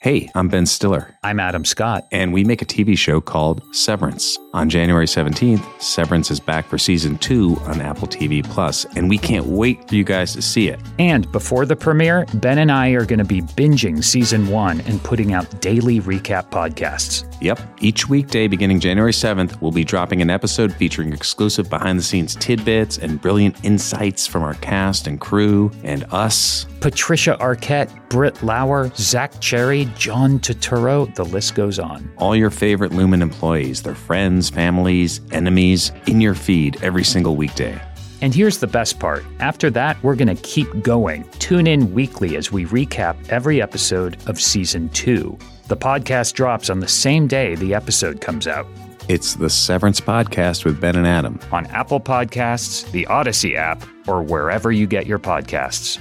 Hey, I'm Ben Stiller. I'm Adam Scott. And we make a TV show called Severance. On January 17th, Severance is back for season 2 on Apple TV+, and we can't wait for you guys to see it. And before the premiere, Ben and I are going to be binging season 1 and putting out daily recap podcasts. Yep. Each weekday beginning January 7th, we'll be dropping an episode featuring exclusive behind-the-scenes tidbits and brilliant insights from our cast and crew and us. Patricia Arquette, Britt Lauer, Zach Cherry, John Turturro, the list goes on. All your favorite Lumen employees, their friends, families, enemies, in your feed every single weekday. And here's the best part. After that, we're going to keep going. Tune in weekly as we recap every episode of Season 2. The podcast drops on the same day the episode comes out. It's the Severance Podcast with Ben and Adam. On Apple Podcasts, the Odyssey app, or wherever you get your podcasts.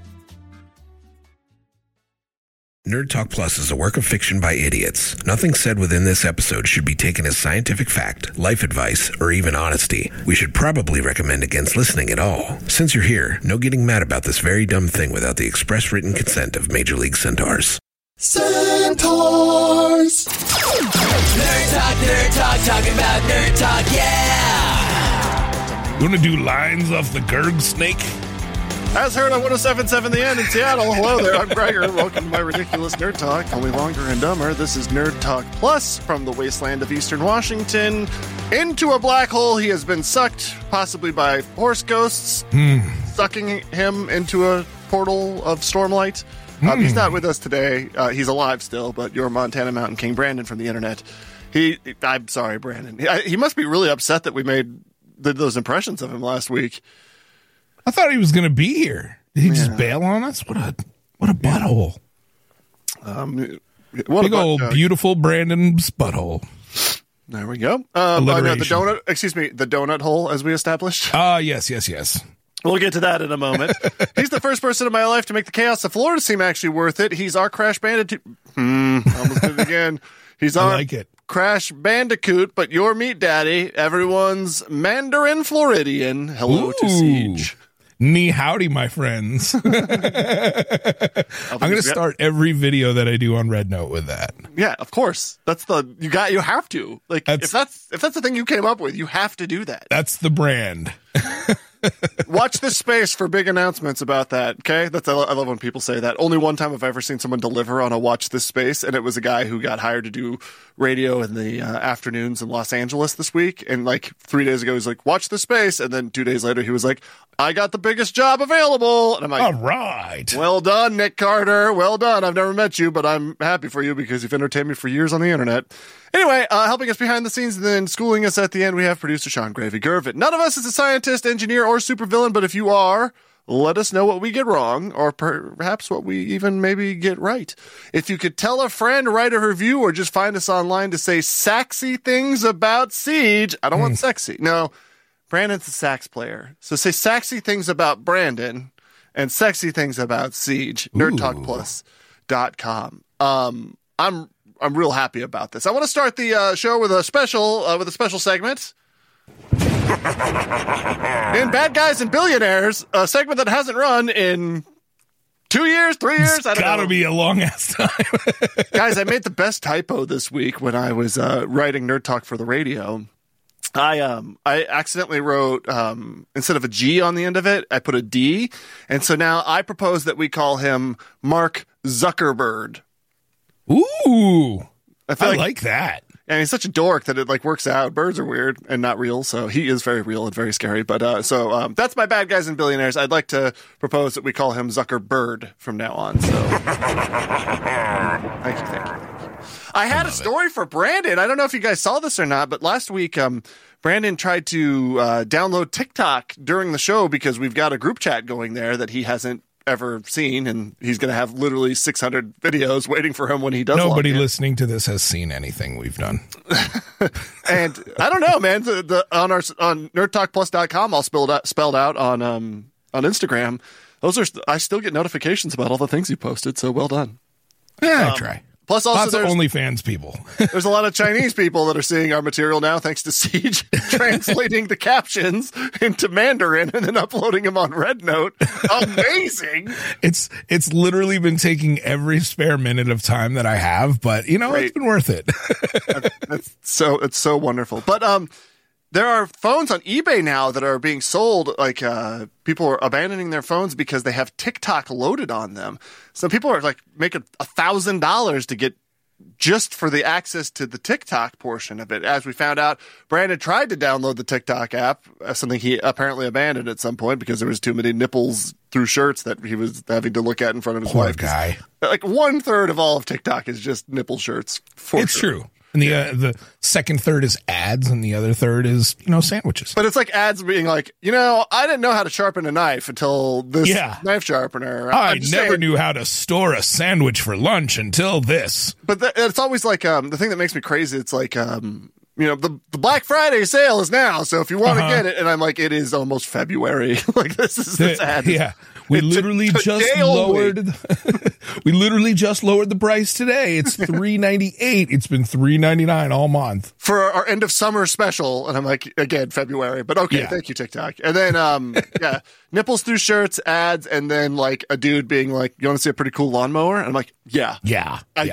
Nerd Talk Plus is a work of fiction by idiots. Nothing said within this episode should be taken as scientific fact, life advice, or even honesty. We should probably recommend against listening at all. Since you're here, no getting mad about this very dumb thing without the express written consent of Major League Centaurs. Centaurs! Nerd Talk, talking about Nerd Talk, yeah! You want to do lines off the Gurg Snake? As heard on 107.7 The End in Seattle. Hello there, I'm Gregor. Welcome to my ridiculous Nerd Talk, only longer and dumber. This is Nerd Talk Plus from the wasteland of Eastern Washington. Into a black hole he has been sucked, possibly by horse ghosts, sucking him into a portal of stormlight. He's not with us today. He's alive still, but your Montana Mountain King, Brandon from the internet. I'm sorry, Brandon. He must be really upset that we did those impressions of him last week. I thought he was going to be here. Did he just bail on us? What a butthole. Big old beautiful Brandon's butthole. There we go. The donut hole, as we established. Yes. We'll get to that in a moment. He's the first person in my life to make the Chaos of Florida seem actually worth it. He's our Crash Bandicoot. Almost did it again. He's our Crash Bandicoot, but your meat daddy, everyone's Mandarin Floridian. Hello to Siege. Ni howdy, my friends. I'm going to start every video that I do on Red Note with that. Yeah, of course. You have to. If that's the thing you came up with, you have to do that. That's the brand. Watch this space for big announcements about that, okay? I love when people say that. Only one time have I ever seen someone deliver on a watch this space, and it was a guy who got hired to do radio in the afternoons in Los Angeles this week, and 3 days ago he was like, watch this space, and then 2 days later he was like, I got the biggest job available, and I'm like, all right. Well done, Nick Carter, well done. I've never met you, but I'm happy for you because you've entertained me for years on the internet. Anyway, helping us behind the scenes and then schooling us at the end, we have producer Sean Gravy Gervit. None of us is a scientist, engineer, or supervillain, but if you are, let us know what we get wrong, or perhaps what we even maybe get right. If you could tell a friend, write a review, or just find us online to say sexy things about Siege. I don't want sexy. No, Brandon's a sax player. So say sexy things about Brandon and sexy things about Siege. NerdTalkPlus.com. I'm real happy about this. I want to start the show with a special segment. In Bad Guys and Billionaires, a segment that hasn't run in 2 years, 3 years. It's gotta be a long ass time. Guys, I made the best typo this week when I was writing Nerd Talk for the radio. I accidentally wrote, instead of a G on the end of it, I put a D. And so now I propose that we call him Mark Zuckerberg. Ooh, I like that. And he's such a dork that it works out. Birds are weird and not real, so he is very real and very scary. But that's my Bad Guys and Billionaires. I'd like to propose that we call him Zuckerbird from now on. So thank you. I had a story for Brandon. I don't know if you guys saw this or not, but last week Brandon tried to download TikTok during the show because we've got a group chat going there that he hasn't ever seen, and he's going to have literally 600 videos waiting for him when he does. Nobody listening to this has seen anything we've done. And I don't know, man. On nerdtalkplus.com, all spelled out on Instagram. I still get notifications about all the things you posted. So well done. I try. Plus, also, lots of OnlyFans people. There's a lot of Chinese people that are seeing our material now, thanks to Siege translating the captions into Mandarin and then uploading them on RedNote. Amazing! It's literally been taking every spare minute of time that I have, but It's been worth it. It's so wonderful. But there are phones on eBay now that are being sold. Like people are abandoning their phones because they have TikTok loaded on them. So people are like making $1,000 to get just for the access to the TikTok portion of it. As we found out, Brandon tried to download the TikTok app, something he apparently abandoned at some point because there was too many nipples through shirts that he was having to look at in front of his Poor wife. Guy. Like 1/3 of all of TikTok is just nipple shirts. It's true. And the second third is ads, and the other third is, sandwiches. But it's like ads being like, I didn't know how to sharpen a knife until this knife sharpener. I never knew how to store a sandwich for lunch until this. But it's always like the thing that makes me crazy. It's like, the Black Friday sale is now. So if you want to get it, and I'm like, it is almost February. Like this ad. Yeah. We literally just lowered the price today. It's $3.98. It's been $3.99 all month for our end of summer special. And I'm like, again, February, but okay. Yeah. Thank you, TikTok. And then, nipples through shirts, ads. And then like a dude being like, you want to see a pretty cool lawnmower? And I'm like, yeah, I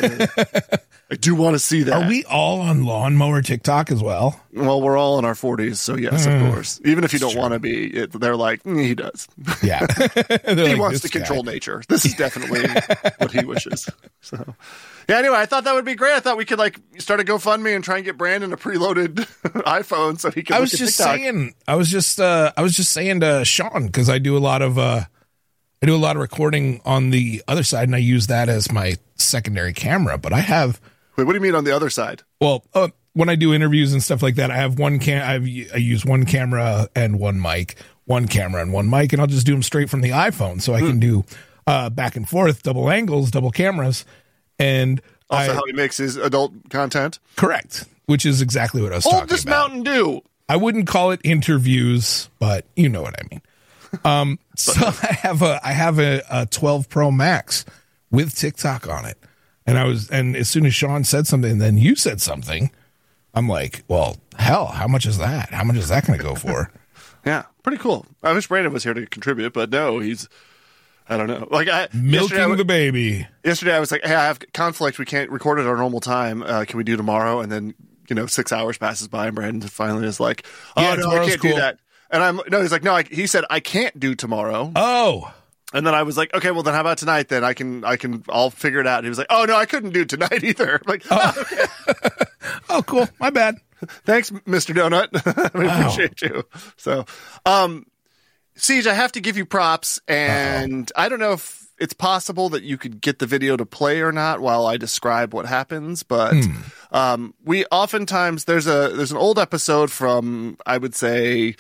do want to see that. Are we all on lawnmower TikTok as well? Well, we're all in our 40s, so yes, of course. Even if you don't want to be, they're like, he does. Yeah. He wants to control nature. This is definitely what he wishes. So, yeah, anyway, I thought that would be great. I thought we could start a GoFundMe and try and get Brandon a preloaded iPhone so he can look at TikTok. I was just saying to Sean, because I do a lot of recording on the other side, and I use that as my secondary camera, but I have... Wait, what do you mean on the other side? Well, when I do interviews and stuff like that, I have I use one camera and one mic, and I'll just do them straight from the iPhone, so I can do back and forth, double angles, double cameras, and also how he makes his adult content. Correct, which is exactly what I was talking about. Hold this Mountain Dew. I wouldn't call it interviews, but you know what I mean. So I have a 12 Pro Max with TikTok on it. And as soon as Sean said something, and then you said something, I'm like, well, hell, how much is that? How much is that going to go for? Yeah, pretty cool. I wish Brandon was here to contribute, but no, I don't know. Milking the baby. Yesterday I was like, hey, I have conflict. We can't record at our normal time. Can we do tomorrow? And then, 6 hours passes by and Brandon finally is like, oh, no, I can't do that. And he's like, no, he said, I can't do tomorrow. Oh. And then I was like, okay, well then how about tonight then? I'll figure it out. And he was like, oh no, I couldn't do tonight either. I'm like, okay. Oh, cool. My bad. Thanks, Mr. Donut. We appreciate you. So, Siege, I have to give you props, and I don't know if it's possible that you could get the video to play or not while I describe what happens, but we oftentimes there's an old episode from, I would say,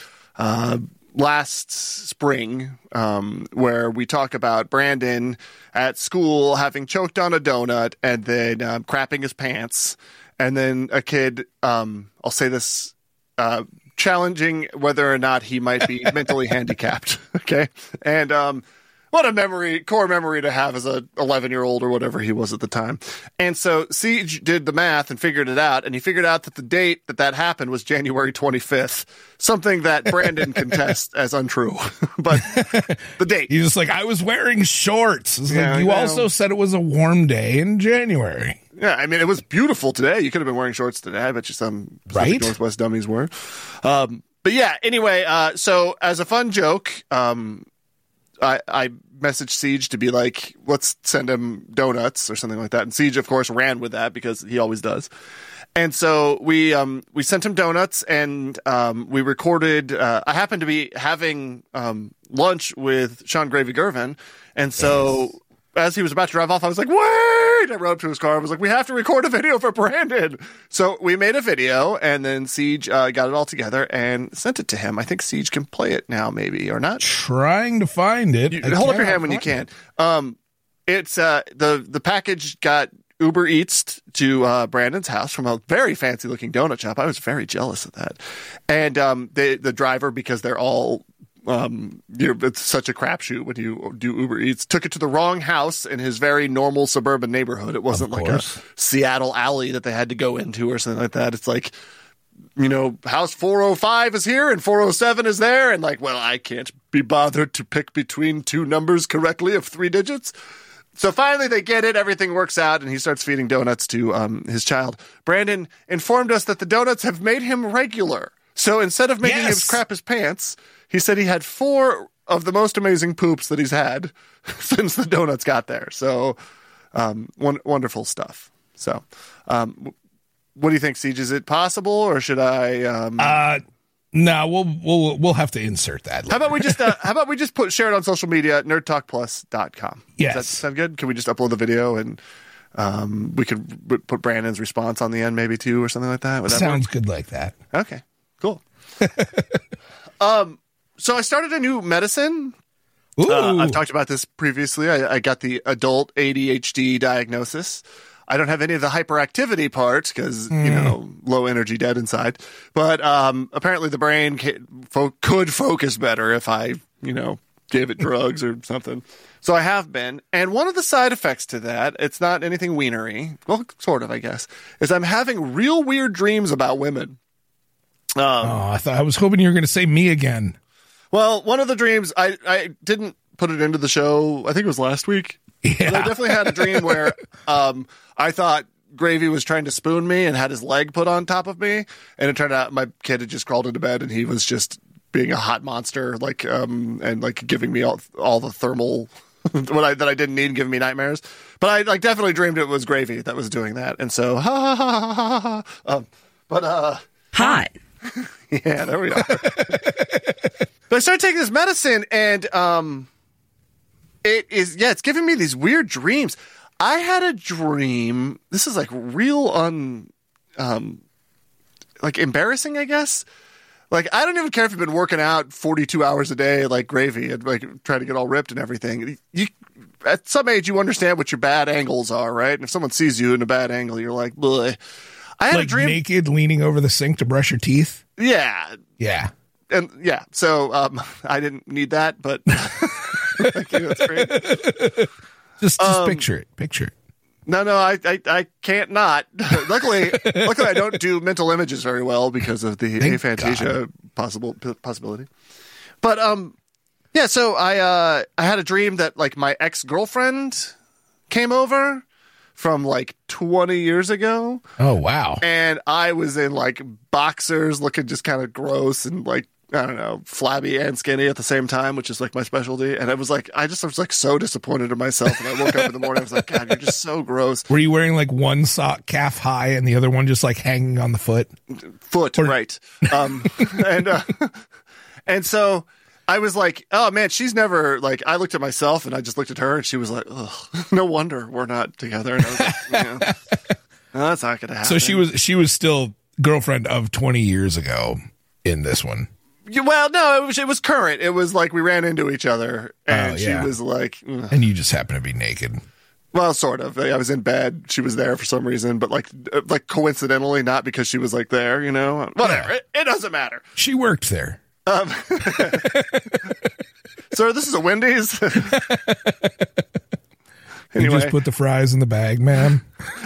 last spring, where we talk about Brandon at school having choked on a donut and then crapping his pants, and then a kid, I'll say this, challenging whether or not he might be mentally handicapped. Okay, and what a core memory to have as a 11-year-old or whatever he was at the time. And so Siege did the math and figured it out, and he figured out that the date that happened was January 25th, something that Brandon can test as untrue. But the date. He's just like, I was wearing shorts. You also said it was a warm day in January. Yeah, I mean, it was beautiful today. You could have been wearing shorts today. I bet you some Pacific Northwest dummies were. But yeah, anyway, so as a fun joke, I messaged Siege to be like, let's send him donuts or something like that. And Siege, of course, ran with that because he always does. And so we sent him donuts, and we recorded. I happened to be having lunch with Sean Gravy Gervin, and so as he was about to drive off, I was like, wait! I rode up to his car. I was like, we have to record a video for Brandon. So we made a video, and then Siege got it all together and sent it to him. I think Siege can play it now, maybe, or not. Trying to find it. Hold up your hand when you can. It's the package got Uber Eats to Brandon's house from a very fancy looking donut shop. I was very jealous of that. And the driver, because they're all it's such a crapshoot when you do Uber Eats. Took it to the wrong house in his very normal suburban neighborhood. It wasn't like a Seattle alley that they had to go into or something like that. It's like, house 405 is here and 407 is there. And like, well, I can't be bothered to pick between two numbers correctly of 3 digits. So finally they get it. Everything works out and he starts feeding donuts to his child. Brandon informed us that the donuts have made him regular. So instead of making him crap his pants, he said he had 4 of the most amazing poops that he's had since the donuts got there. So wonderful stuff. So what do you think, Siege? Is it possible or should I... No, we'll have to insert that later. How about we just share it on social media at nerdtalkplus.com? Yes. Does that sound good? Can we just upload the video and we could put Brandon's response on the end maybe too or something like that? Would that sounds work? good like that. Okay, cool. So I started a new medicine. I've talked about this previously. I got the adult ADHD diagnosis. I don't have any of the hyperactivity part because, low energy, dead inside. But apparently the brain could focus better if I, gave it drugs or something. So I have been. And one of the side effects to that, it's not anything wienery, well, sort of, I guess, is I'm having real weird dreams about women. I was hoping you were going to say me again. Well, one of the dreams, I didn't put it into the show. I think it was last week. Yeah. But I definitely had a dream where I thought Gravy was trying to spoon me and had his leg put on top of me. And it turned out my kid had just crawled into bed and he was just being a hot monster, and giving me all the thermal that I didn't need and giving me nightmares. But I definitely dreamed it was Gravy that was doing that. And so, hot. Yeah, there we are. But I started taking this medicine and it's giving me these weird dreams. I had a dream. This is like real embarrassing, I guess. Like, I don't even care if you've been working out 42 hours a day like Gravy and like trying to get all ripped and everything. You at some age you understand what your bad angles are, right? And if someone sees you in a bad angle, you're like, bleh. I had a dream naked leaning over the sink to brush your teeth. Yeah. Yeah. And yeah, so I didn't need that, but thank you, that's great. Just picture it. No, I can't not. Luckily, I don't do mental images very well because of the aphantasia possibility. But yeah. So I had a dream that like my ex-girlfriend came over from like 20 years ago. Oh wow! And I was in like boxers, looking just kind of gross and like, I don't know, flabby and skinny at the same time, which is like my specialty. And I was like so disappointed in myself. And I woke up in the morning, I was like, God, you're just so gross. Were you wearing like one sock calf high and the other one just like hanging on the foot? Right. And so I was like, oh man, she's never like, I looked at myself and I just looked at her and she was like, ugh, no wonder we're not together. And I was like, no, that's not going to happen. So she was still girlfriend of 20 years ago in this one. Well, no, it was current. It was like we ran into each other, and she was like... Ugh. And you just happened to be naked. Well, sort of. I was in bed. She was there for some reason, but like coincidentally, not because she was like there, Whatever. Yeah. It doesn't matter. She worked there. Sir, this is a Wendy's. Anyway. You just put the fries in the bag, ma'am.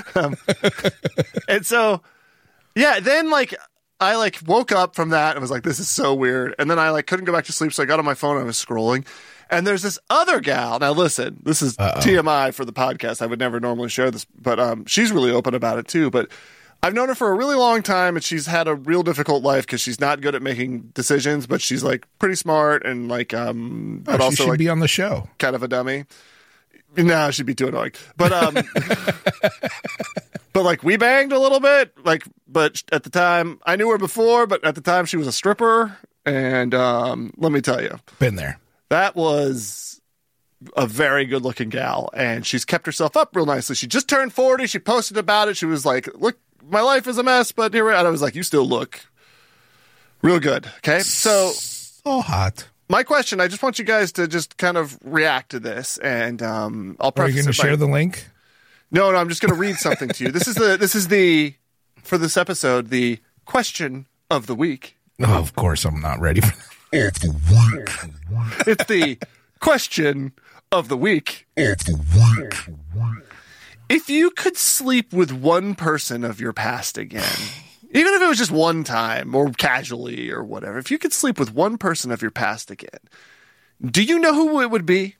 And so, yeah, then like... I like woke up from that and was like, this is so weird. And then I like couldn't go back to sleep. So I got on my phone and I was scrolling and there's this other gal. Now listen, this is TMI for the podcast. I would never normally share this, but she's really open about it too. But I've known her for a really long time and she's had a real difficult life because she's not good at making decisions, but she's like pretty smart and like, but also she should like be on the show. Kind of a dummy. No, she'd be too annoying. But, but like we banged a little bit, like, but at the time I knew her before, but at the time she was a stripper. And, let me tell you, been there. That was a very good looking gal and she's kept herself up real nicely. She just turned 40. She posted about it. She was like, look, my life is a mess, but here we are. And I was like, you still look real good. Okay. So hot. My question, I just want you guys to just kind of react to this, and I'll preface it. Are you going to share the link? No, I'm just going to read something to you. This is for this episode, the question of the week. Oh, of course, I'm not ready for that. of the week. It's the question of the week. Of the week. If you could sleep with one person of your past again, even if it was just one time or casually or whatever, if you could sleep with one person of your past again, do you know who it would be?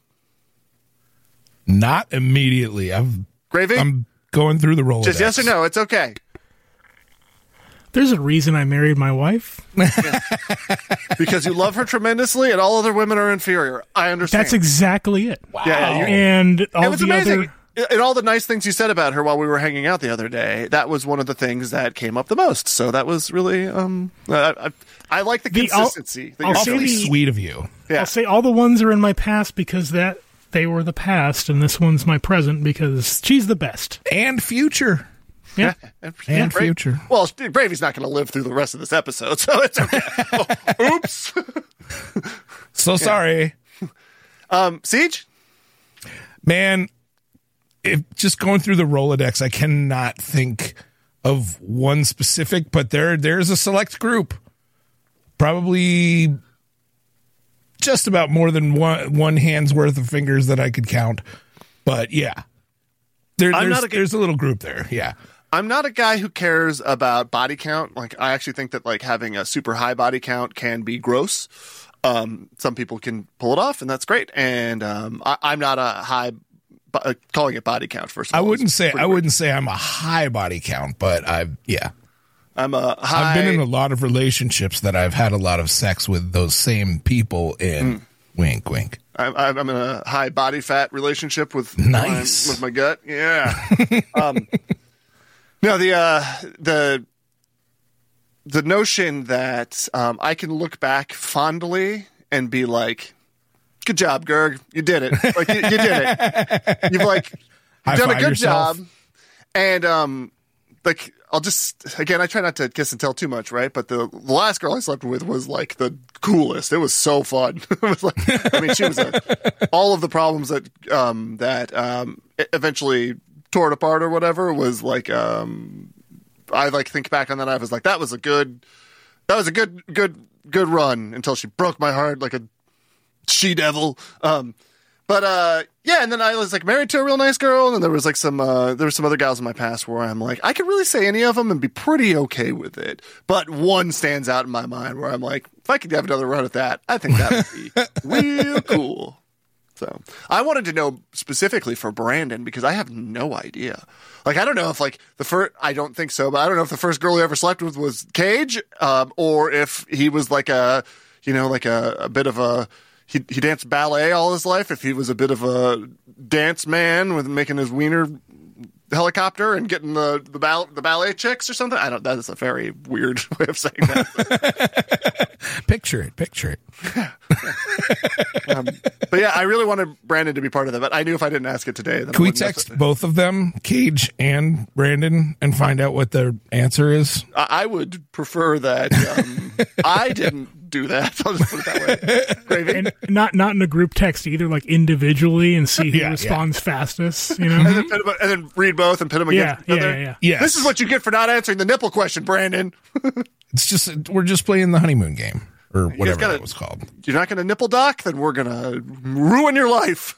Not immediately. Gravy? I'm going through the Rolodex. Just yes or no. It's okay. There's a reason I married my wife. Because you love her tremendously and all other women are inferior. I understand. That's exactly it. Wow. Yeah, And all it was the amazing. other... And all the nice things you said about her while we were hanging out the other day, that was one of the things that came up the most. So that was really, I like the consistency. I'll say Awfully sweet of you. Yeah. I'll say all the ones are in my past because they were the past, and this one's my present because she's the best. And future. Yeah. And future. Well, Bravy's not going to live through the rest of this episode, so it's okay. Oops. So sorry. Siege? Man, if just going through the Rolodex, I cannot think of one specific, but there's a select group. Probably just about more than one hand's worth of fingers that I could count. But yeah, there's a little group there. Yeah. I'm not a guy who cares about body count. Like, I actually think that like having a super high body count can be gross. Some people can pull it off, and that's great. And I'm not a high. Calling it body count first. I wouldn't say I'm a high body count, but I'm a high. I've been in a lot of relationships that I've had a lot of sex with those same people in. Wink, wink. I'm in a high body fat relationship with my gut. Yeah. No, the notion that I can look back fondly and be like, good job, Gerg. You did it. Like you did it. You've done a good job. And like I'll just again, I try not to kiss and tell too much, right? But the last girl I slept with was like the coolest. It was so fun. It was like, I mean, she was all of the problems that eventually tore it apart or whatever was like. I like think back on that. I was like, that was a good run until she broke my heart like a she-devil. Yeah, and then I was like married to a real nice girl, and there was like some other gals in my past where I'm like, I could really say any of them and be pretty okay with it. But one stands out in my mind where I'm like, if I could have another run at that, I think that would be real cool. So I wanted to know specifically for Brandon because I have no idea. Like, I don't know if like I don't think so, but I don't know if the first girl he ever slept with was Cage, or if he was like a bit of a, he danced ballet all his life. If he was a bit of a dance man with making his wiener helicopter and getting the ballet chicks or something. That is a very weird way of saying that. Picture it. But yeah, I really wanted Brandon to be part of that, but I knew if I didn't ask it today, then can we text both of them, Cage and Brandon, and find out what their answer is? I would prefer that I didn't do that. I'll just put it that way. Gravy. And not in a group text either, like individually, and see who responds fastest. You know, and then read both and pit them against each other. Yeah. Yes. This is what you get for not answering the nipple question, Brandon. It's just we're just playing the honeymoon game or whatever that was called. You're not going to nipple dock, then we're going to ruin your life.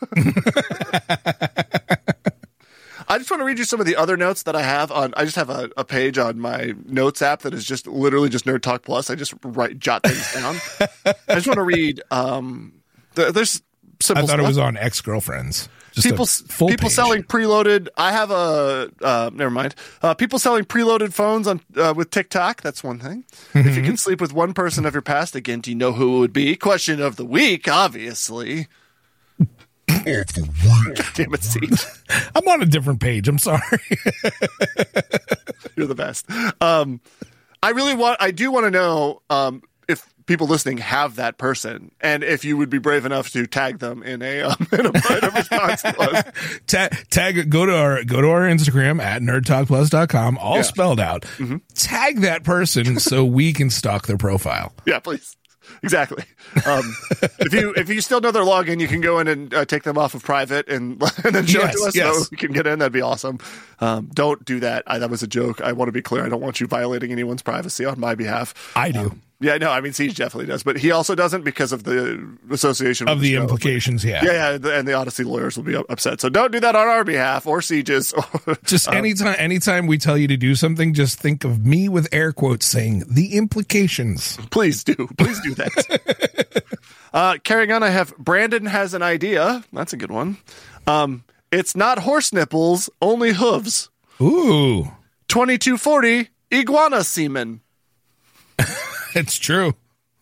I just want to read you some of the other notes that I have on. I just have a page on my notes app that is just literally just Nerd Talk Plus. I just jot things down. I just want to read. There's simple. I thought stuff. it was on Ex-Girlfriends. Just people selling preloaded. I have never mind. People selling preloaded phones on with TikTok. That's one thing. Mm-hmm. If you could sleep with one person of your past again, do you know who it would be? Question of the week, obviously. God damn it, Siege. I'm on a different page. I'm sorry. You're the best. I do want to know if people listening have that person, and if you would be brave enough to tag them in a response to us. Tag. Go to our Instagram at nerdtalkplus.com, all spelled out. Mm-hmm. Tag that person so we can stalk their profile. Yeah, please. Exactly. If you still know their login, you can go in and take them off of private and then show it to us so we can get in. That'd be awesome. Don't do that. That was a joke. I want to be clear. I don't want you violating anyone's privacy on my behalf. I do. Yeah, no, I mean, Siege definitely does, but he also doesn't because of the association Of with the show. implications, yeah. Yeah, and the Odyssey lawyers will be upset. So don't do that on our behalf or Siege's. Just anytime we tell you to do something, just think of me with air quotes saying the implications. Please do that. Carrying on, I have Brandon has an idea. That's a good one. It's not horse nipples, only hooves. Ooh, 2240 iguana semen. it's true.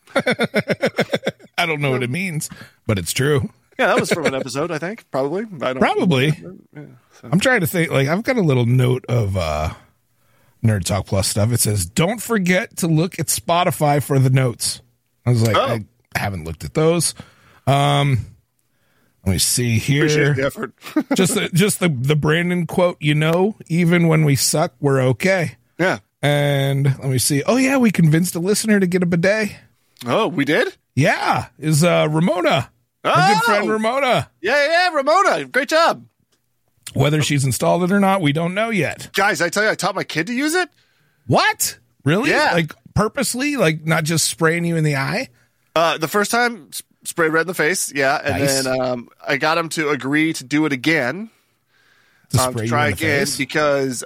I don't know what it means, but it's true. Yeah, that was from an episode, I think. Probably. Probably. Yeah, so. I'm trying to think. Like, I've got a little note of Nerd Talk Plus stuff. It says, don't forget to look at Spotify for the notes. I was like, I haven't looked at those. Let me see here. Appreciate the effort. just the Brandon quote, even when we suck, we're okay. Yeah. And let me see. Oh, yeah, we convinced a listener to get a bidet. Oh, we did? Yeah. Is Ramona. Our good friend Ramona. Yeah, Ramona. Great job. Whether she's installed it or not, we don't know yet. Guys, I tell you, I taught my kid to use it. What? Really? Yeah. Like purposely? Like not just spraying you in the eye? The first time, spray red in the face. Yeah. And Nice. then I got him to agree to do it again. To spray To try you in the again face? because,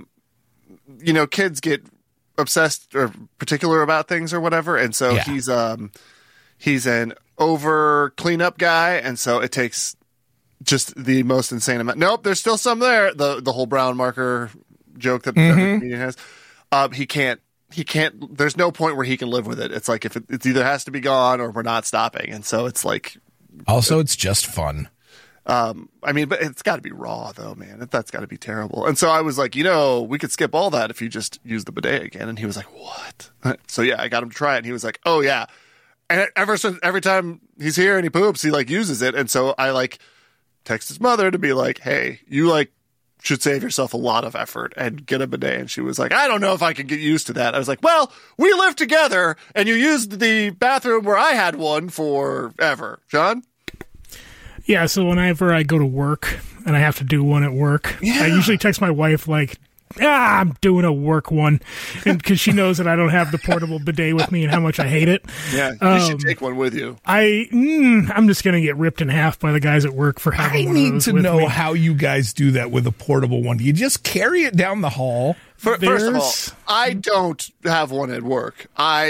kids get obsessed or particular about things or whatever. And so Yeah. he's an over cleanup guy. And so it takes just the most insane amount. Nope. There's still some there. The whole brown marker joke that every comedian has. He can't, there's no point where he can live with it. It's like, if it either has to be gone or we're not stopping. And so it's like, Also, it's just fun. I mean, but it's got to be raw, though, man. That's got to be terrible. And so I was like, we could skip all that if you just use the bidet again. And he was like, what? So yeah, I got him to try it. And he was like, oh yeah. And every time he's here and he poops, he like uses it. And so I like text his mother to be like, hey, you like should save yourself a lot of effort and get a bidet. And she was like, I don't know if I can get used to that. I was like, well, we live together and you used the bathroom where I had one forever. John? Yeah, so whenever I go to work and I have to do one at work, I usually text my wife like, I'm doing a work one, and because she knows that I don't have the portable bidet with me and how much I hate it. Yeah, you should take one with you. I'm just gonna get ripped in half by the guys at work for having I one of need those to with know me. how you guys do that with a portable one. Do you just carry it down the hall? First of all, There's- I don't have one at work.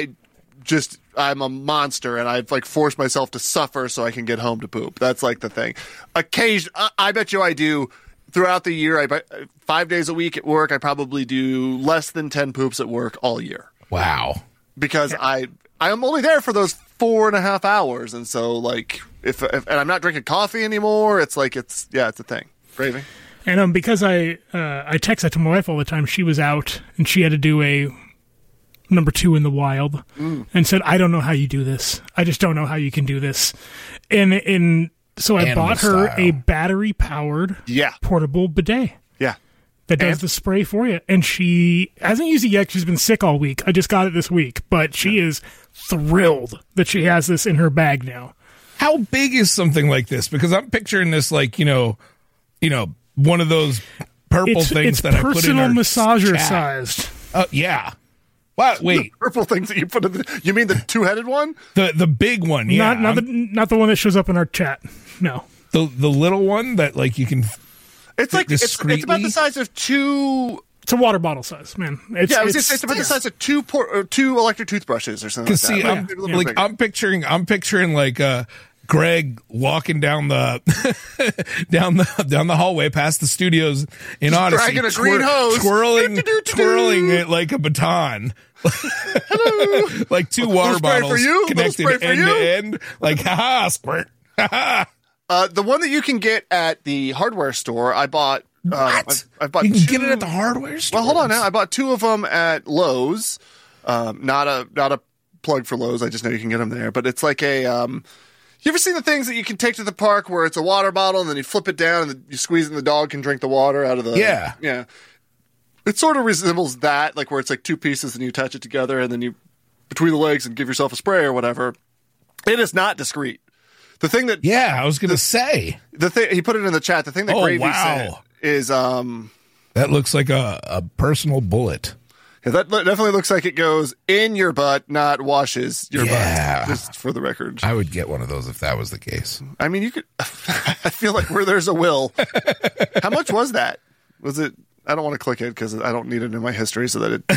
I'm a monster, and I've like forced myself to suffer so I can get home to poop. That's like the thing. I bet you I do throughout the year. 5 days a week at work. I probably do less than 10 poops at work all year Wow. because I am only there for those 4.5 hours, and so like if and I'm not drinking coffee anymore, it's like it's a thing. Gravy. And because I text that to my wife all the time, she was out and she had to do a number 2 in the wild and said, I don't know how you do this. I just don't know how you can do this. And so I Animal bought her style. a battery powered portable bidet Yeah. that does the spray for you. And she hasn't used it yet. She's been sick all week. I just got it this week, but she is thrilled that she has this in her bag now. How big is something like this? Because I'm picturing this like, one of those purple things It's that I put in personal our massager chat. sized. Yeah. What? Wait, Purple things that you put in you mean the two-headed one? the big one. Yeah. Not the one that shows up in our chat. No. the little one that like you can. It's like it's about Discreetly? the size of two. It's a water bottle size, man. It's It's about the size of two electric toothbrushes or something. Because Like see, that. I'm picturing like Greg walking down the down the hallway past the studios in Just Odyssey, dragging a green hose. twirling it like a baton. Like two water spray for bottles you, connected spray for end you. to end. Like, haha, squirt. Haha. The one that you can get at the hardware store, I bought. What? I bought You can two, get it at the hardware store. Well, hold on now. I bought 2 of them at Lowe's. Not a plug for Lowe's. I just know you can get them there. But it's like a. You ever seen the things that you can take to the park where it's a water bottle and then you flip it down and you squeeze it and the dog can drink the water out of the. Yeah. Yeah. It sort of resembles that, like where it's like 2 pieces and you attach it together and then you between the legs and give yourself a spray or whatever. It is not discreet. The thing that Yeah, I was gonna say the thing he put it in the chat. The thing that Oh, Gravy wow. said is that looks like a personal bullet. Yeah, that definitely looks like it goes in your butt, not washes your butt. Just for the record. I would get one of those if that was the case. I mean, you could. I feel like where there's a will. How much was that? Was it? I don't want to click it because I don't need it in my history, so that it.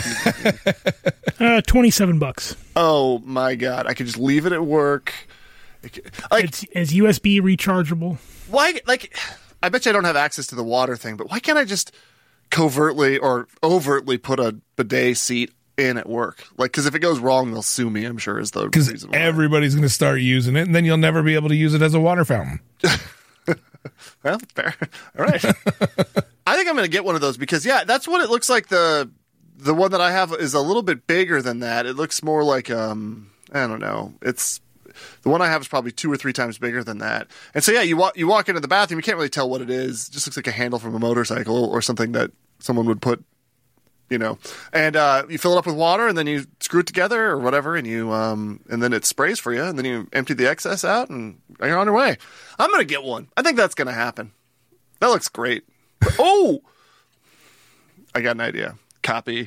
$27. Oh my god! I could just leave it at work. Like it's USB rechargeable. Why? Like, I bet you I don't have access to the water thing, but why can't I just covertly or overtly put a bidet seat in at work? Like, because if it goes wrong, they'll sue me. I'm sure is the reason because why. everybody's going to start using it, and then you'll never be able to use it as a water fountain. Well, fair. All right. I think I'm going to get one of those because, yeah, that's what it looks like. The one that I have is a little bit bigger than that. It looks more like, I don't know. It's the one I have is probably 2 or 3 times bigger than that. And so, yeah, you walk into the bathroom, you can't really tell what it is. It just looks like a handle from a motorcycle or something that someone would put, and you fill it up with water and then you screw it together or whatever. And and then it sprays for you and then you empty the excess out and you're on your way. I'm going to get one. I think that's going to happen. That looks great. Oh, I got an idea. Copy.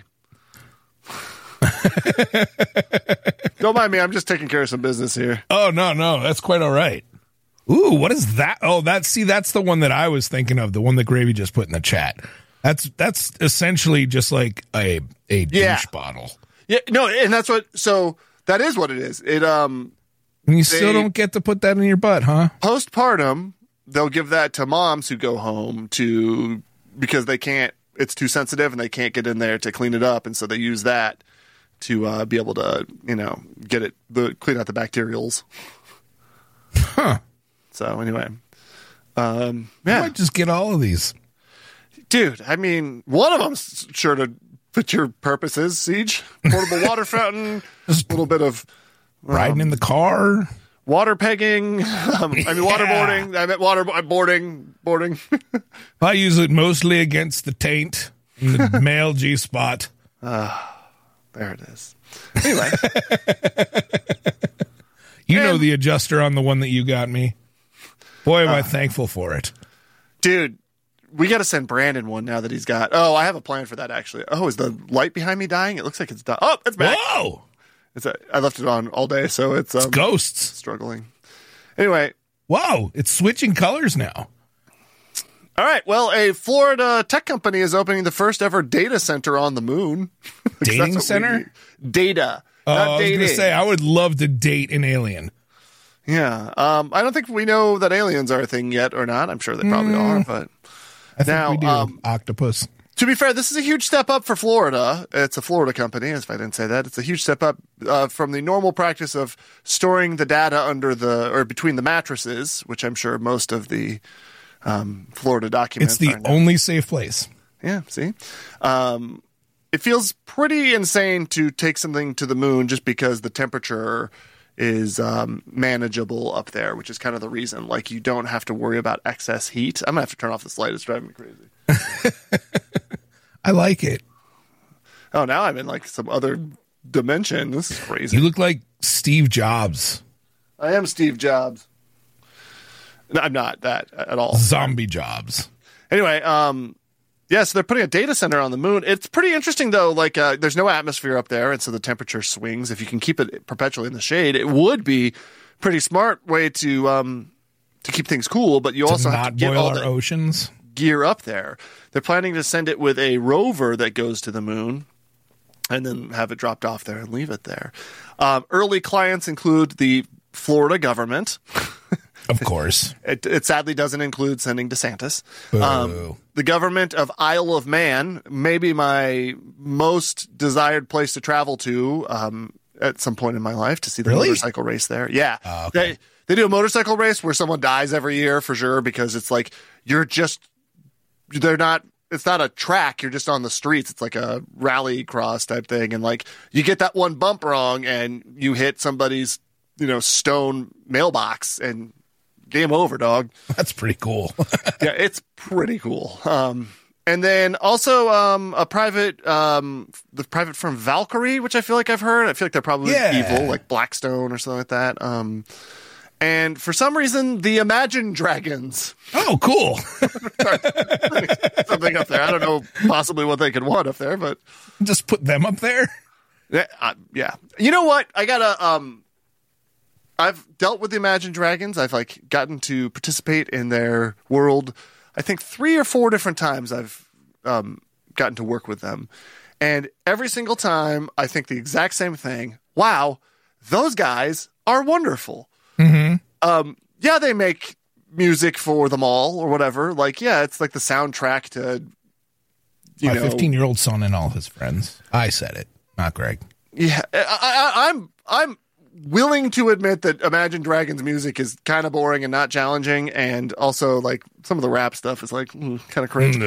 Don't mind me. I'm just taking care of some business here. Oh, no. That's quite all right. Ooh, what is that? Oh, that's the one that I was thinking of, the one that Gravy just put in the chat. That's essentially just like a douche bottle. Yeah, no, and that's what, so that is what it is. And you still don't get to put that in your butt, huh? Postpartum, they'll give that to moms who go home because they can't, it's too sensitive and they can't get in there to clean it up. And so they use that to be able to, clean out the bacterials. Huh. So anyway, I might just get all of these. Dude, I mean, one of them's sure to fit your purposes, Siege. Portable water fountain, just a little bit of riding in the car, water pegging. Waterboarding. I meant boarding. I use it mostly against the taint in the male G spot. There it is. Anyway, know the adjuster on the one that you got me. Boy, am I thankful for it, dude. We got to send Brandon one now that he's got. Oh, I have a plan for that actually. Oh, is the light behind me dying? It looks like it's dying. Oh, it's back. Whoa! I left it on all day, so it's ghosts struggling. Anyway, whoa! It's switching colors now. All right. Well, a Florida tech company is opening the first ever data center on the moon. Dating center? Data. I was going to say I would love to date an alien. Yeah. I don't think we know that aliens are a thing yet or not. I'm sure they probably are, but. I think we do. Octopus. To be fair, this is a huge step up for Florida. It's a Florida company, if I didn't say that. It's a huge step up from the normal practice of storing the data between the mattresses, which I'm sure most of the Florida documents. It's the only safe place. Yeah, see? It feels pretty insane to take something to the moon just because the temperature is manageable up there, which is kind of the reason. Like, you don't have to worry about excess heat. I'm going to have to turn off this light. It's driving me crazy. I like it. Oh, now I'm in like some other dimension. This is crazy. You look like Steve Jobs. I am Steve Jobs. No, I'm not that at all. Zombie Jobs. Anyway, yeah, so they're putting a data center on the moon. It's pretty interesting, though. Like, there's no atmosphere up there, and so the temperature swings. If you can keep it perpetually in the shade, it would be pretty smart way to keep things cool. But you also have to get all the oceans gear up there. They're planning to send it with a rover that goes to the moon, and then have it dropped off there and leave it there. Early clients include the Florida government. Of course. It sadly doesn't include sending DeSantis. The government of Isle of Man may be my most desired place to travel to at some point in my life to see the motorcycle race there. Yeah. Okay. They do a motorcycle race where someone dies every year for sure because it's like it's not a track. You're just on the streets. It's like a rally cross type thing. And like you get that one bump wrong and you hit somebody's, stone mailbox and game over, dog. That's pretty cool. Yeah, it's pretty cool. And then also the private firm Valkyrie, which I feel like I've heard. I feel like they're probably evil, like Blackstone or something like that. And for some reason, the Imagine Dragons. Oh, cool. Something up there. I don't know possibly what they could want up there, but Just put them up there. yeah. You know what? I gotta, I've dealt with the Imagine Dragons. I've gotten to participate in their world. I think 3 or 4 different times I've, gotten to work with them. And every single time I think the exact same thing. Wow, those guys are wonderful. Mm-hmm. Yeah, they make music for them all or whatever. It's like the soundtrack to, My 15-year-old son and all his friends. I said it, not Greg. Yeah, I'm willing to admit that Imagine Dragons music is kind of boring and not challenging, and also some of the rap stuff is kind of cringe.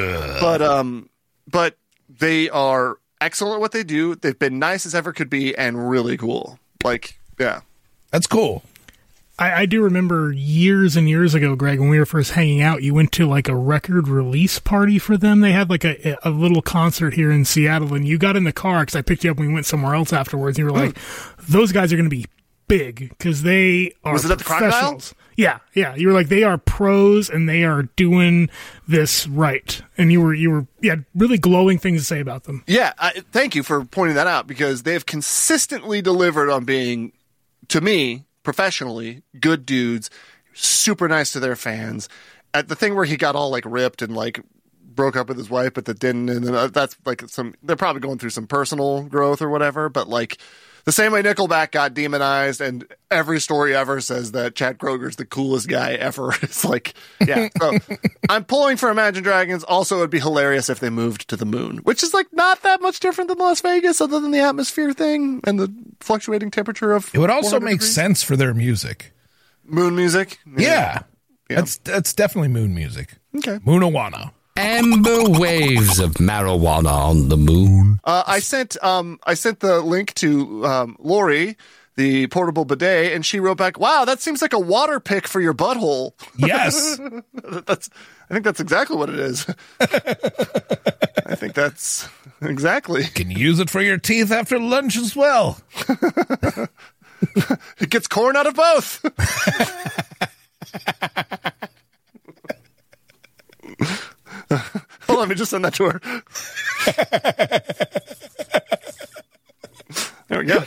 But they are excellent at what they do. They've been nice as ever could be and really cool. Yeah. That's cool. I do remember years and years ago, Greg, when we were first hanging out, you went to a record release party for them. They had a little concert here in Seattle, and you got in the car because I picked you up and we went somewhere else afterwards. And you were like, those guys are going to be big because they are Was it at the Crocodile? Yeah. You were like, they are pros and they are doing this right. And you were really glowing things to say about them. Yeah, thank you for pointing that out because they've consistently delivered on being, to me, professionally, good dudes, super nice to their fans. At the thing where he got all ripped and broke up with his wife, but that didn't, and then that's they're probably going through some personal growth or whatever, but the same way Nickelback got demonized and every story ever says that Chad Kroger's the coolest guy ever. It's yeah. So I'm pulling for Imagine Dragons. Also, it'd be hilarious if they moved to the moon, which is not that much different than Las Vegas other than the atmosphere thing and the fluctuating temperature of It would also make degrees. sense for their music. Moon music? Yeah. That's definitely moon music. Okay. Moonawana. Amber waves of marijuana on the moon. I sent the link to Lori, the portable bidet, and she wrote back, "Wow, that seems like a water pick for your butthole." Yes. I think that's exactly what it is. I think that's exactly. Can use it for your teeth after lunch as well. It gets corn out of both. Hold on, let me just send that to her. There we go.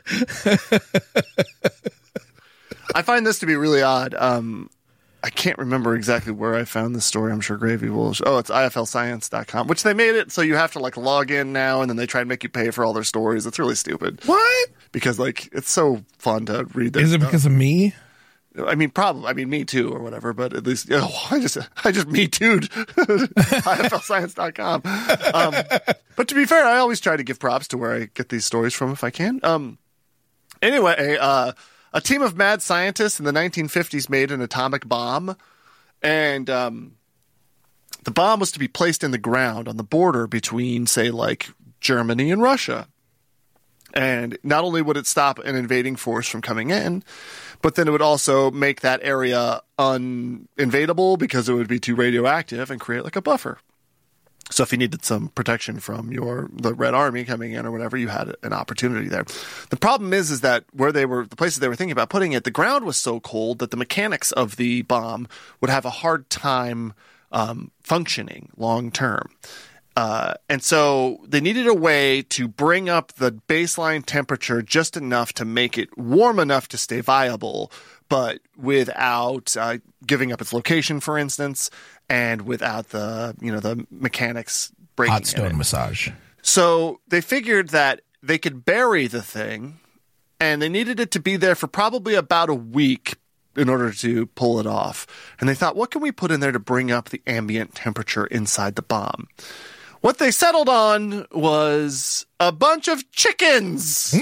I find this to be really odd. I can't remember exactly where I found this story. I'm sure Gravy will. It's iflscience.com, which they made it so you have to log in now, and then they try and make you pay for all their stories. It's really stupid. What? Because it's so fun to read their Is it stuff. because of me? I mean, probably. I mean, me too, or whatever. But at least, I just me too'd iflscience.com. But to be fair, I always try to give props to where I get these stories from if I can. Anyway, a team of mad scientists in the 1950s made an atomic bomb, and the bomb was to be placed in the ground on the border between, say, Germany and Russia. And not only would it stop an invading force from coming in, but then it would also make that area uninvadable because it would be too radioactive and create a buffer. So if you needed some protection from the Red Army coming in or whatever, you had an opportunity there. The problem is that the places they were thinking about putting it, the ground was so cold that the mechanics of the bomb would have a hard time functioning long term. And so they needed a way to bring up the baseline temperature just enough to make it warm enough to stay viable, but without giving up its location, for instance, and without the mechanics breaking. Hot stone massage. So they figured that they could bury the thing, and they needed it to be there for probably about a week in order to pull it off. And they thought, what can we put in there to bring up the ambient temperature inside the bomb? What they settled on was a bunch of chickens.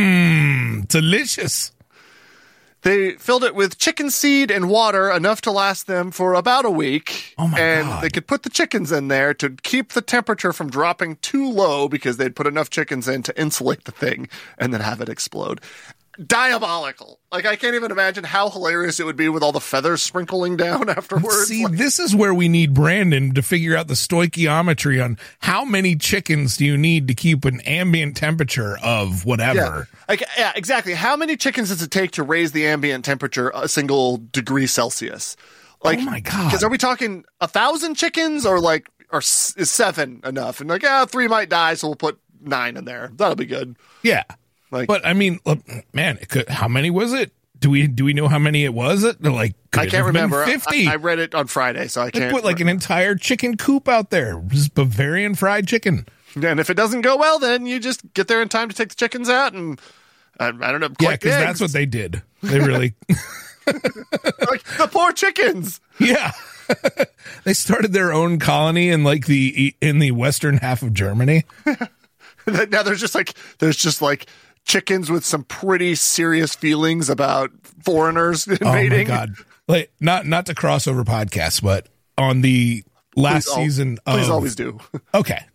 Delicious. They filled it with chicken seed and water, enough to last them for about a week. Oh my and God. They could put the chickens in there to keep the temperature from dropping too low because they'd put enough chickens in to insulate the thing and then have it explode. diabolical. Like, I can't even imagine how hilarious it would be with all the feathers sprinkling down afterwards. See, this is where we need Brandon to figure out the stoichiometry on how many chickens do you need to keep an ambient temperature of whatever. Yeah, exactly. How many chickens does it take to raise the ambient temperature a single degree Celsius? Like, oh my God. Because are we talking 1,000 chickens or is 7 enough? And 3 might die, so we'll put 9 in there. That'll be good. Yeah. But I mean, look, man, how many was it? Do we know how many it was? I can't remember. 50. I read it on Friday, so I can't. They put an entire chicken coop out there. Just Bavarian fried chicken. Yeah, and if it doesn't go well, then you just get there in time to take the chickens out and I don't know. Yeah, because that's what they did. They really the poor chickens. Yeah. They started their own colony in the western half of Germany. Now there's just chickens with some pretty serious feelings about foreigners invading. Oh my God. Not to cross over podcasts, but on the last season of... Please always do. Okay.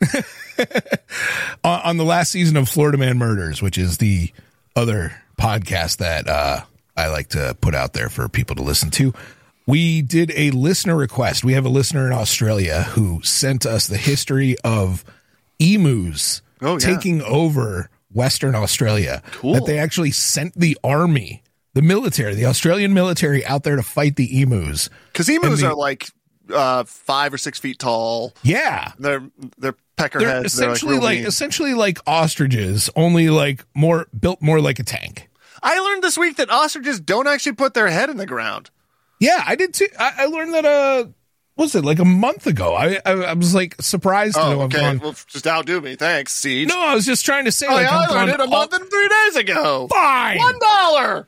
On the last season of Florida Man Murders, which is the other podcast that I like to put out there for people to listen to, we did a listener request. We have a listener in Australia who sent us the history of emus taking over Western Australia. Cool. That they actually sent the army, the military, the Australian military out there to fight the emus. Because emus are 5 or 6 feet tall. Yeah. They're peckerheads. They're essentially like ostriches, only built more like a tank. I learned this week that ostriches don't actually put their head in the ground. Yeah, I did too. I learned that was it a month ago? I was surprised to know. Okay. Well, just outdo me. Thanks, Siege. No, I was just trying to say. I learned it a month and 3 days ago. Fine. $1.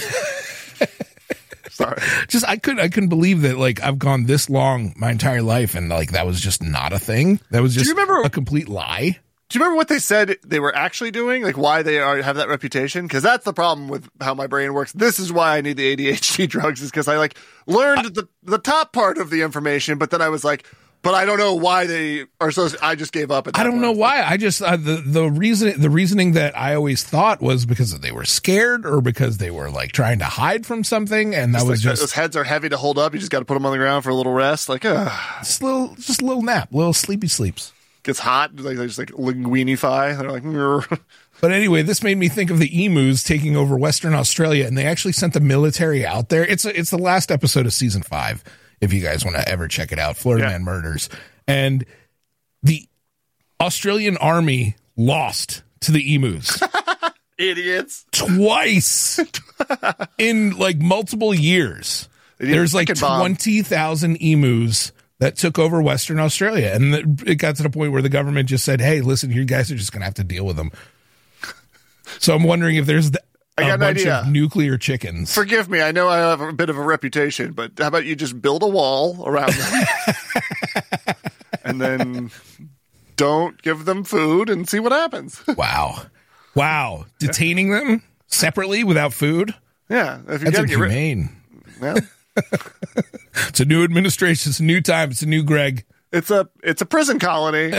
Sorry. I couldn't believe that I've gone this long my entire life and that was just not a thing. That was just a complete lie. Do you remember what they said they were actually doing? Why they have that reputation? Because that's the problem with how my brain works. This is why I need the ADHD drugs, is because I learned the top part of the information, but then I was but I don't know why they are so. I just gave up. I don't know why. I just the reasoning that I always thought was because they were scared or because they were trying to hide from something, and that was just those heads are heavy to hold up. You just got to put them on the ground for a little rest, just a little nap, little sleepy sleeps. Gets hot, they just linguinify. They're Ngr. But anyway, this made me think of the emus taking over Western Australia, and they actually sent the military out there. It's the last episode of season 5. If you guys want to ever check it out, Florida Man Murders, and the Australian army lost to the emus. Idiots. Twice in multiple years. There's 20,000 emus that took over Western Australia. And it got to the point where the government just said, hey, listen, you guys are just going to have to deal with them. So I'm wondering if there's a bunch of nuclear chickens. Forgive me. I know I have a bit of a reputation, but how about you just build a wall around them and then don't give them food and see what happens. Wow. Detaining them separately without food? Yeah. If you That's inhumane. Well, it's a new administration. It's a new time. It's a new Greg. It's a prison colony.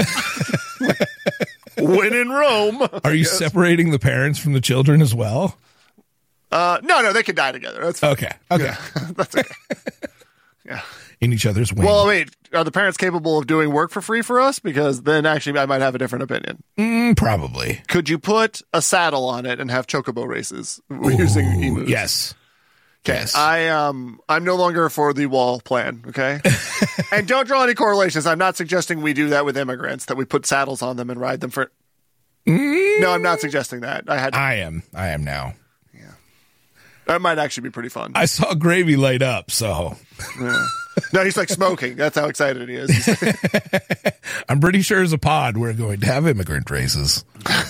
When in Rome. Are you separating the parents from the children as well? No, they can die together. That's fine. Okay. Yeah, that's okay. Yeah. In each other's wings. Well, wait, are the parents capable of doing work for free for us? Because then actually I might have a different opinion. Probably. Could you put a saddle on it and have chocobo races using emus? Yes. Okay. Yes. I'm no longer for the wall plan, okay? And don't draw any correlations. I'm not suggesting we do that with immigrants, that we put saddles on them and ride them for... No, I'm not suggesting that. I am now. Yeah. That might actually be pretty fun. I saw Gravy light up, so... Yeah. No, he's smoking. That's how excited he is. I'm pretty sure as a pod we're going to have immigrant races.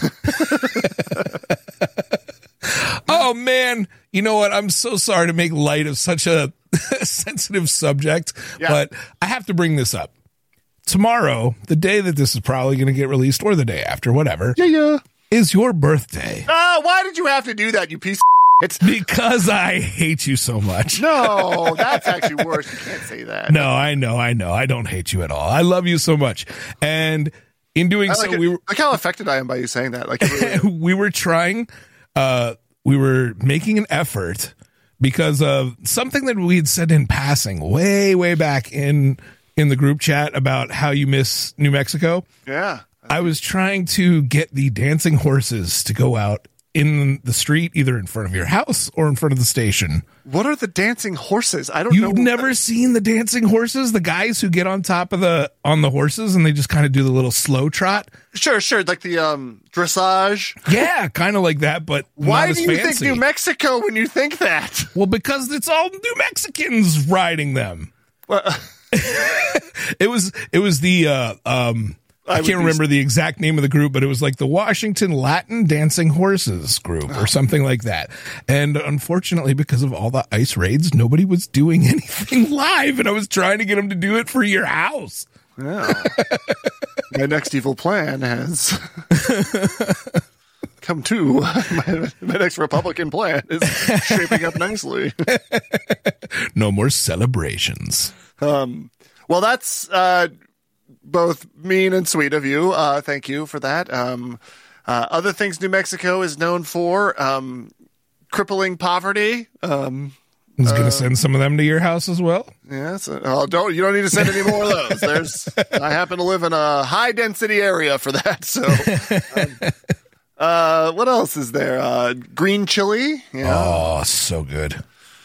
Oh, man. You know what? I'm so sorry to make light of such a sensitive subject, but I have to bring this up. Tomorrow, the day that this is probably going to get released, or the day after, whatever, is your birthday. Oh, why did you have to do that, you piece of It's because I hate you so much. No, that's actually worse. You can't say that. No, I know. I don't hate you at all. I love you so much. And in doing so, we were... Like how affected I am by you saying that. We were trying making an effort because of something that we had said in passing way back in the group chat about how you miss New Mexico. Yeah. I was trying to get the dancing horses to go out in the street, either in front of your house or in front of the station. What are the dancing horses? I don't know. You've never seen the dancing horses? The guys who get on top of the horses and they just kind of do the little slow trot? Sure. Like the dressage. Yeah, kind of like that, but why not do as you fancy. think New Mexico when you think that? Well, because it's all New Mexicans riding them. Well, It was the I can't remember the exact name of the group, but it was like the Washington Latin Dancing Horses group or something like that. And unfortunately, because of all the ICE raids, nobody was doing anything live, and I was trying to get them to do it for your house. Yeah. My next evil plan has come true. My next Republican plan is shaping up nicely. No more celebrations. Well, that's both mean and sweet of you. Thank you for that. Other things New Mexico is known for, crippling poverty. I was going to send some of them to your house as well. Yes. You don't need to send any more of those. I happen to live in a high density area for that. So, what else is there? Green chili. Yeah. Oh, so good.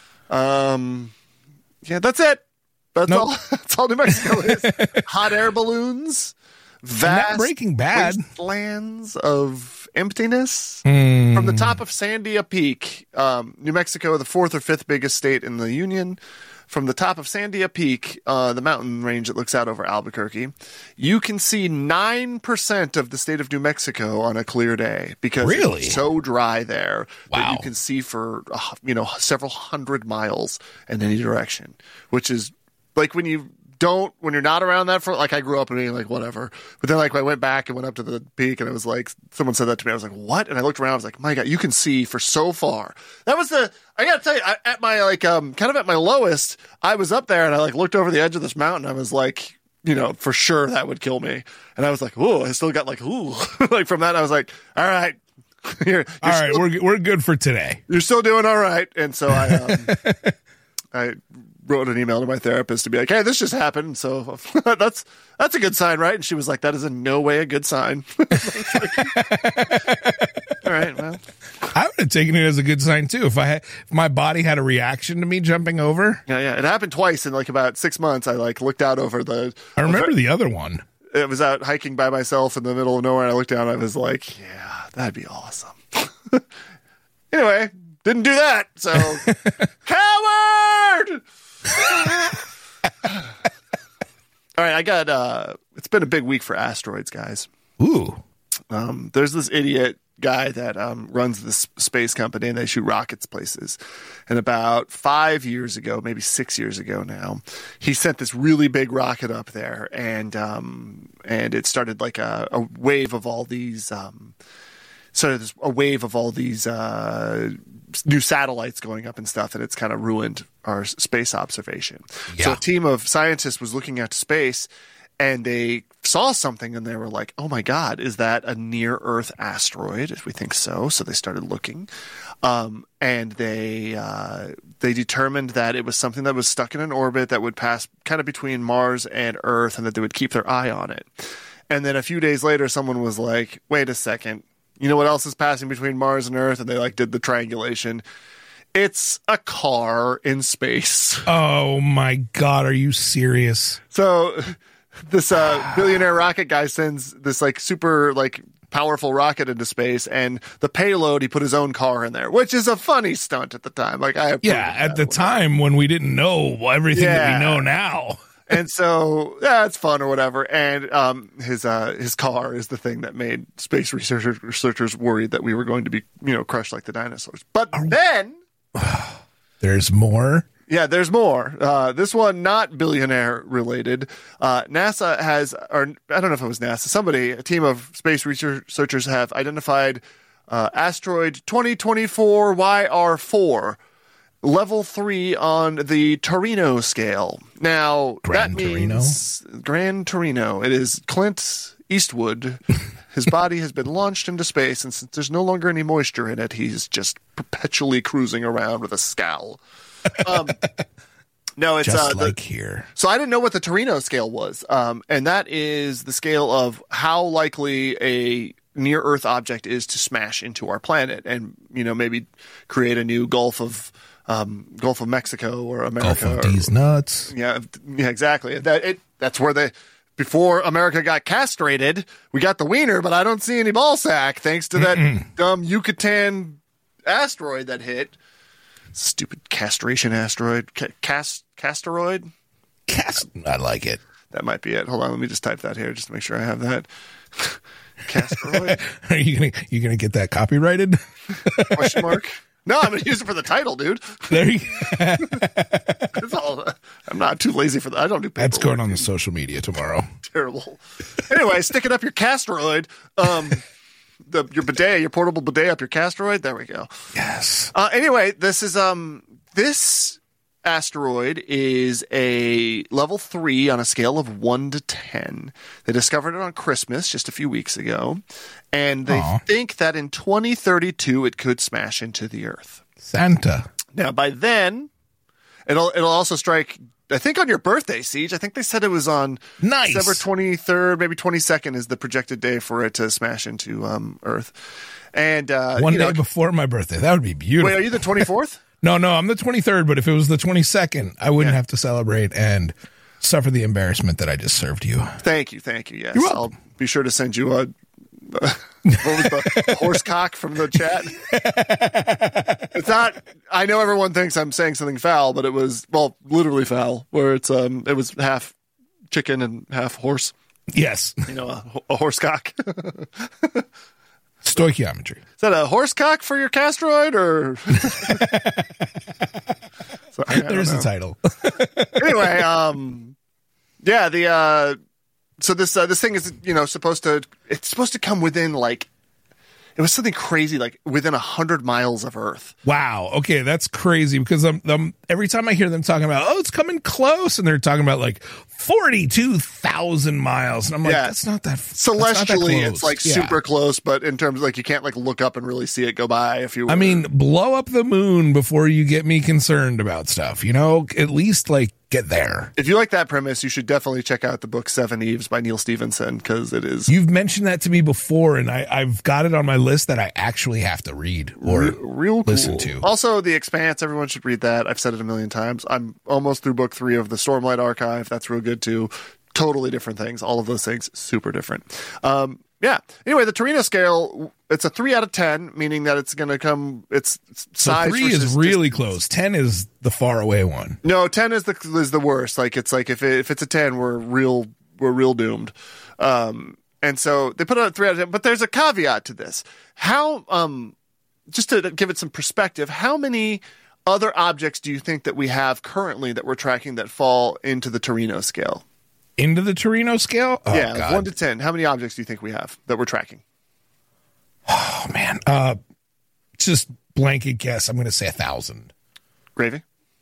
Yeah, that's it. That's all. That's all New Mexico is. Hot air balloons, vast Breaking Bad wastelands of emptiness. From the top of Sandia Peak, New Mexico, the fourth or fifth biggest state in the union. From the top of Sandia Peak, the mountain range that looks out over Albuquerque, you can see 9% of the state of New Mexico on a clear day because it's so dry there that you can see for several hundred miles in any direction, which is like when you're not around that for, like, I grew up and being like, whatever. But then, like, I went back and went up to the peak and it was like, someone said that to me. I was like, what? And I looked around. I was like, my God, you can see for so far. That was I got to tell you, at my, like, kind of at my lowest, I was up there and I, like, looked over the edge of this mountain. I was like, for sure that would kill me. And I was like, ooh, I still got like, ooh. Like, from that, I was like, all right. All right, we're good for today. You're still doing all right. And so I wrote an email to my therapist to be like, hey, this just happened. So that's a good sign, right? And she was like, that is in no way a good sign. All right, well. I would have taken it as a good sign too. If my body had a reaction to me jumping over. Yeah. It happened twice in like about 6 months. I like looked out over I remember the other one. It was out hiking by myself in the middle of nowhere. And I looked down and I was like, yeah, that'd be awesome. Anyway, didn't do that. So, coward! All right, I got it's been a big week for asteroids, guys. Ooh. There's this idiot guy that runs this space company and they shoot rockets places. And about 5 years ago, maybe 6 years ago now, he sent this really big rocket up there and it started like a wave of all these new satellites going up and stuff, and it's kind of ruined our space observation. Yeah. So a team of scientists was looking at space, and they saw something, and they were like, oh my God, is that a near-Earth asteroid? We think so. So they started looking, and they determined that it was something that was stuck in an orbit that would pass kind of between Mars and Earth, and that they would keep their eye on it. And then a few days later, someone was like, wait a second. You know what else is passing between Mars and Earth? And they did the triangulation. It's a car in space. Oh my God, are you serious? So this billionaire rocket guy sends this super powerful rocket into space, and the payload, he put his own car in there, which is a funny stunt at the time. At the time when we didn't know everything that we know now. And so, yeah, it's fun or whatever. And his car is the thing that made space researchers worried that we were going to be, crushed like the dinosaurs. But then there's more. Yeah, there's more. This one not billionaire related. NASA has, or I don't know if it was NASA. A team of space researchers have identified asteroid 2024 YR4. Level 3 on the Torino scale. Now, that means Gran Torino. It is Clint Eastwood. His body has been launched into space, and since there's no longer any moisture in it, he's just perpetually cruising around with a scowl. No, it's just like here. So I didn't know what the Torino scale was, and that is the scale of how likely a near-Earth object is to smash into our planet, and maybe create a new Gulf of Mexico or America. Gulf of these nuts. Yeah, exactly. That's where before America got castrated, we got the wiener, but I don't see any ball sack thanks to that dumb Yucatan asteroid that hit. Stupid castration asteroid. Casteroid? I like it. That might be it. Hold on, let me just type that here just to make sure I have that. Casteroid? Are you gonna get that copyrighted? Question mark? No, I'm going to use it for the title, dude. There you That's all. I'm not too lazy for that. I don't do paperwork. That's going on the social media tomorrow. Terrible. Anyway, sticking up your casteroid. Your bidet, your portable bidet up your casteroid. There we go. Yes. Anyway, this asteroid is a level 3 on a scale of 1 to 10. They discovered it on Christmas just a few weeks ago, and they think that in 2032 it could smash into the Earth. Santa. Now, by then, it'll also strike, I think, on your birthday, Siege. I think they said it was on December 23rd, maybe 22nd is the projected day for it to smash into Earth. And one day before my birthday. That would be beautiful. Wait, are you the 24th? No, I'm the 23rd, but if it was the 22nd, I wouldn't have to celebrate and suffer the embarrassment that I just served you. Thank you. Yes. I'll be sure to send you what was the horsecock from the chat? It's not, I know everyone thinks I'm saying something foul, but it was, literally foul, where it was half chicken and half horse. Yes. A horsecock. Stoichiometry. Is that a horsecock for your casteroid, or? There's the title. Anyway, so this thing is supposed to come within it was something crazy, like within 100 miles of Earth. Wow. Okay, that's crazy because every time I hear them talking about, it's coming close, and they're talking about 42,000 miles, and I'm like, that's not that. Celestially, that's not that close. It's super close, but in terms of you can't look up and really see it go by. If you, blow up the moon before you get me concerned about stuff. At least get there. If you like that premise, you should definitely check out the book Seven Eves by Neil Stephenson, because it is. You've mentioned that to me before, and I've got it on my list that I actually have to read or real cool. listen to. Also, The Expanse. Everyone should read that. I've said it a million times. I'm almost through book 3 of the Stormlight Archive. That's real good too. Totally different things. All of those things, super different. Yeah. Anyway, the Torino scale, it's a 3 out of 10, meaning that it's going to come. Its size. So 3 is really close. 10 is the far away one. No, 10 is the worst. If it's a 10, we're real doomed. And so they put it at 3 out of 10. But there's a caveat to this. How just to give it some perspective, how many other objects do you think that we have currently that we're tracking that fall into the Torino scale? Into the Torino scale? Oh, yeah, God. 1 to 10. How many objects do you think we have that we're tracking? Oh, man. Just blanket guess. I'm going to say 1,000. Gravy?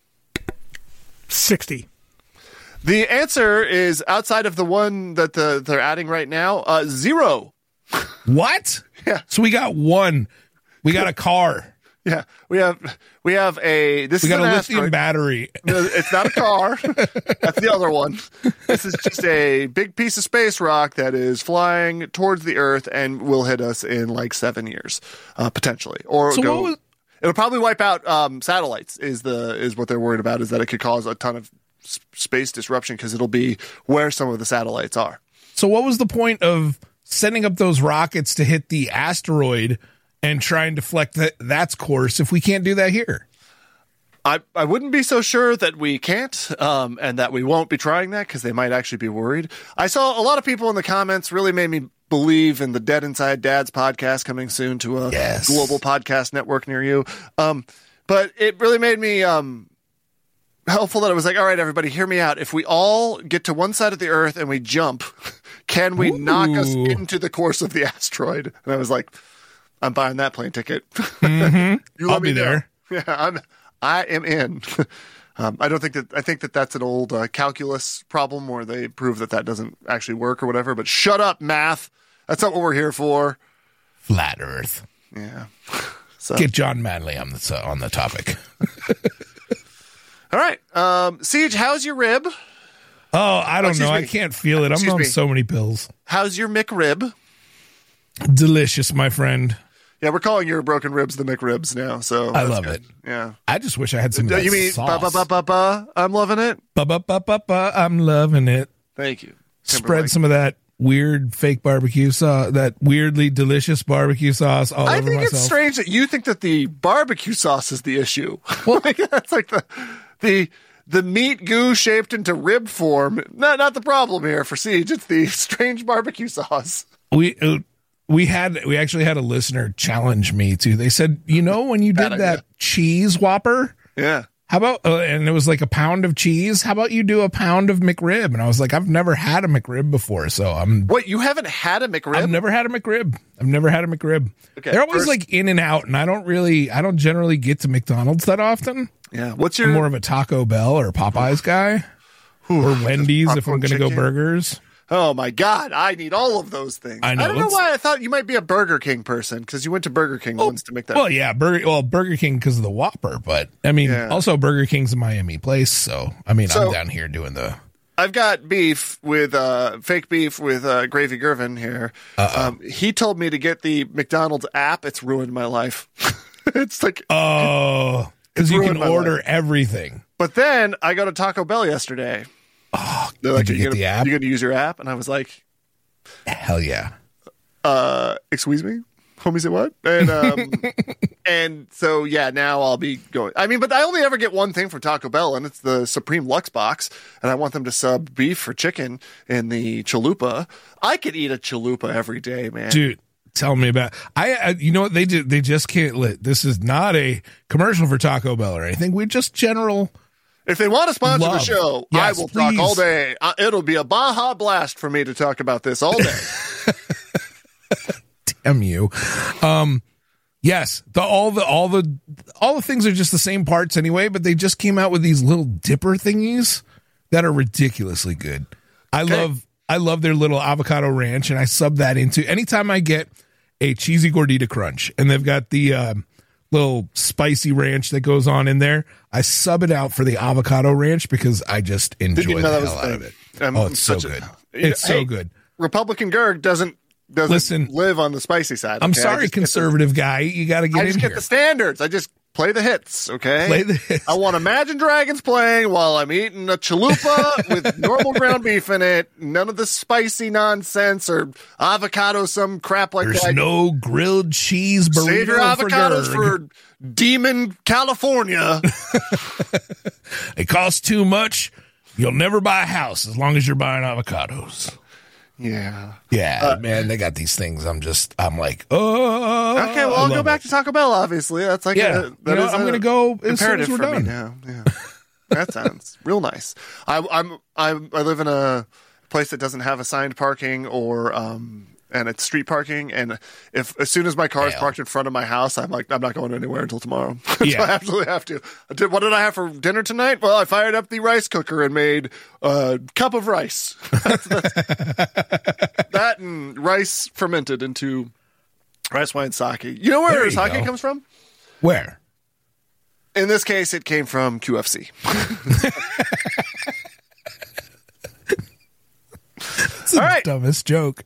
60. The answer is outside of the one that they're adding right now, 0. What? Yeah. So we got 1. We got a car. Yeah, we have a. We got a lithium battery. It's not a car. That's the other one. This is just a big piece of space rock that is flying towards the Earth and will hit us in 7 years, potentially. Or so it'll probably wipe out satellites. Is what they're worried about? Is that it could cause a ton of space disruption because it'll be where some of the satellites are. So what was the point of sending up those rockets to hit the asteroid and try and deflect that's course if we can't do that here? I wouldn't be so sure that we can't, and that we won't be trying that because they might actually be worried. I saw a lot of people in the comments really made me believe in the Dead Inside Dads podcast coming soon to a global podcast network near you. But it really made me helpful that I was like, all right, everybody, hear me out. If we all get to one side of the Earth and we jump, can we knock us into the course of the asteroid? And I was like, I'm buying that plane ticket. Mm-hmm. I'll be there. Yeah, I am in. I think that that's an old calculus problem where they prove that doesn't actually work or whatever. But shut up, math. That's not what we're here for. Flat Earth. Yeah. So. Get John Manley on the topic. All right. Siege, how's your rib? Oh, I don't know. Me. I can't feel it. I'm on so many pills. How's your McRib? Delicious, my friend. Yeah, we're calling your broken ribs the McRibs now. So I love good. it. Yeah. I just wish I had some of that You mean sauce. I'm loving it? I'm loving it. Thank you. Spread some of that weird fake barbecue sauce, that weirdly delicious barbecue sauce all over myself. I think it's strange that you think that the barbecue sauce is the issue. Well, that's like the meat goo shaped into rib form. Not the problem here for Siege. It's the strange barbecue sauce. We actually had a listener challenge me too. They said, when you did that cheese Whopper, yeah. How about, and it was like a pound of cheese. How about you do a pound of McRib? And I was like, I've never had a McRib before. So Wait, you haven't had a McRib? I've never had a McRib. Okay, they're always like in and out. And I don't generally get to McDonald's that often. Yeah. I'm more of a Taco Bell or Popeyes guy or Wendy's if I'm going to go burgers. Oh my God, I need all of those things. I know. I don't know why I thought you might be a Burger King person, because you went to Burger King once to make that. Well, yeah, Burger King because of the Whopper, but I mean, also Burger King's a Miami place, so I'm down here doing the. I've got beef with fake beef with Gravy Gervin here. He told me to get the McDonald's app. It's ruined my life. It's like because you can order everything. But then I got to Taco Bell yesterday. Oh, they're like, did you get the app? You're going to use your app? And I was like, hell yeah. Excuse me? Homie, say what? And and so, yeah, now I'll be going. I mean, but I only ever get one thing from Taco Bell, and it's the Supreme Lux box. And I want them to sub beef for chicken in the chalupa. I could eat a chalupa every day, man. Dude, tell me about you know what they did? They just can't this is not a commercial for Taco Bell or anything. We just general. If they want to sponsor the show, yes, I will please. talk all day. It'll be a Baja Blast for me to talk about this all day. Damn you. Yes, all the things are just the same parts anyway, but they just came out with these little dipper thingies that are ridiculously good. I love their little avocado ranch, and I sub that into anytime I get a cheesy gordita crunch, and they've got the little spicy ranch that goes on in there. I sub it out for the avocado ranch because I just enjoy the hell out of it. It's so good. It's so good. Republican Gerg doesn't live on the spicy side. Okay? I'm sorry, conservative guy. You got to get in here. I just get the standards. I just play the hits, okay? Play the hits. I want Imagine Dragons playing while I'm eating a chalupa with normal ground beef in it. None of the spicy nonsense or avocado, some crap like that. There's no grilled cheese burrito. Save your avocados for Demon, California. It costs too much. You'll never buy a house as long as you're buying avocados. Yeah. Yeah, man, they got these things. I'm like, oh. Okay, well, I'll go back to Taco Bell, obviously. That's like, I'm going to go as soon as we're done. Now. Yeah. That sounds real nice. I live in a place that doesn't have assigned parking or, and it's street parking. And as soon as my car is parked in front of my house, I'm like, I'm not going anywhere until tomorrow. Yeah. So I absolutely have to. What did I have for dinner tonight? Well, I fired up the rice cooker and made a cup of rice. That and rice fermented into rice wine sake. You know where sake comes from? Where? In this case, it came from QFC. It's the dumbest joke.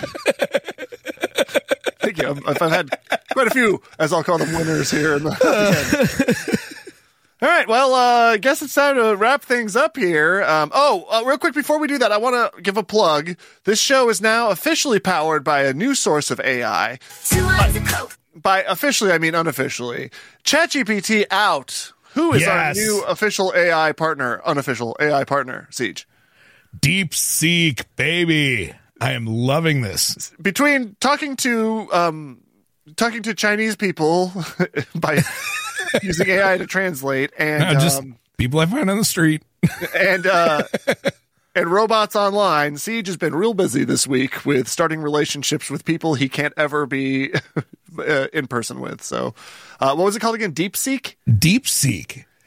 Thank you. I've had quite a few, as I'll call them, winners here. All right. Well, I guess it's time to wrap things up here. Real quick before we do that, I want to give a plug. This show is now officially powered by a new source of AI. By officially, I mean unofficially. ChatGPT out. Who is our new official AI partner, unofficial AI partner, Siege? DeepSeek, baby. I am loving this. Between talking to Chinese people by using AI to translate and just people I find on the street and robots online, Siege has been real busy this week with starting relationships with people he can't ever be in person with. So, what was it called again? DeepSeek? DeepSeek.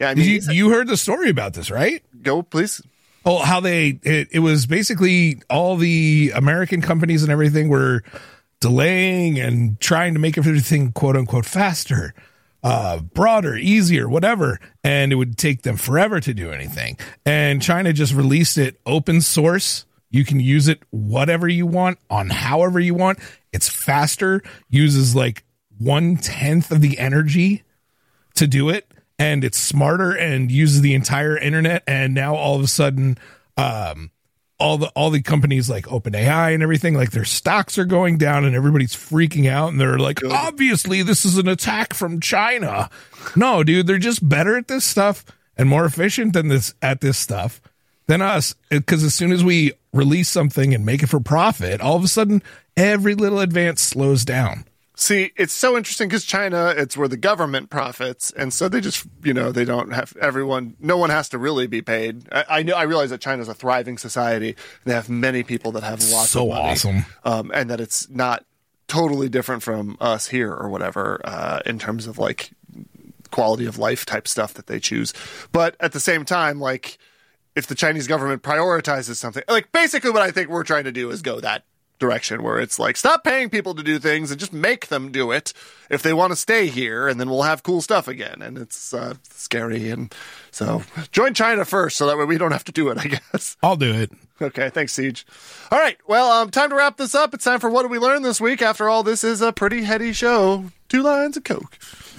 Yeah, I mean, you heard the story about this, right? go please. Oh, how it was basically all the American companies and everything were delaying and trying to make everything quote unquote faster, broader, easier, whatever. And it would take them forever to do anything. And China just released it open source. You can use it whatever you want on however you want. It's faster, uses like 1/10 of the energy to do it. And it's smarter and uses the entire internet. And now all of a sudden, all the companies like OpenAI and everything, like their stocks are going down and everybody's freaking out. And they're like, obviously this is an attack from China. No, dude, they're just better at this stuff and more efficient at this stuff than us. Because as soon as we release something and make it for profit, all of a sudden every little advance slows down. See, it's so interesting because China, it's where the government profits. And so they just, they don't have no one has to really be paid. I realize that China's a thriving society. They have many people that have lots of money. So awesome. And that it's not totally different from us here or whatever, in terms of like quality of life type stuff that they choose. But at the same time, like if the Chinese government prioritizes something, like basically what I think we're trying to do is go that direction where it's like, stop paying people to do things and just make them do it if they want to stay here, and then we'll have cool stuff again. And it's scary. And so join China first so that way we don't have to do it, I guess. I'll do it. Okay, thanks, Siege. All right, well, time to wrap this up. It's time for What Did We Learn This Week? After all, this is a pretty heady show. 2 lines of Coke.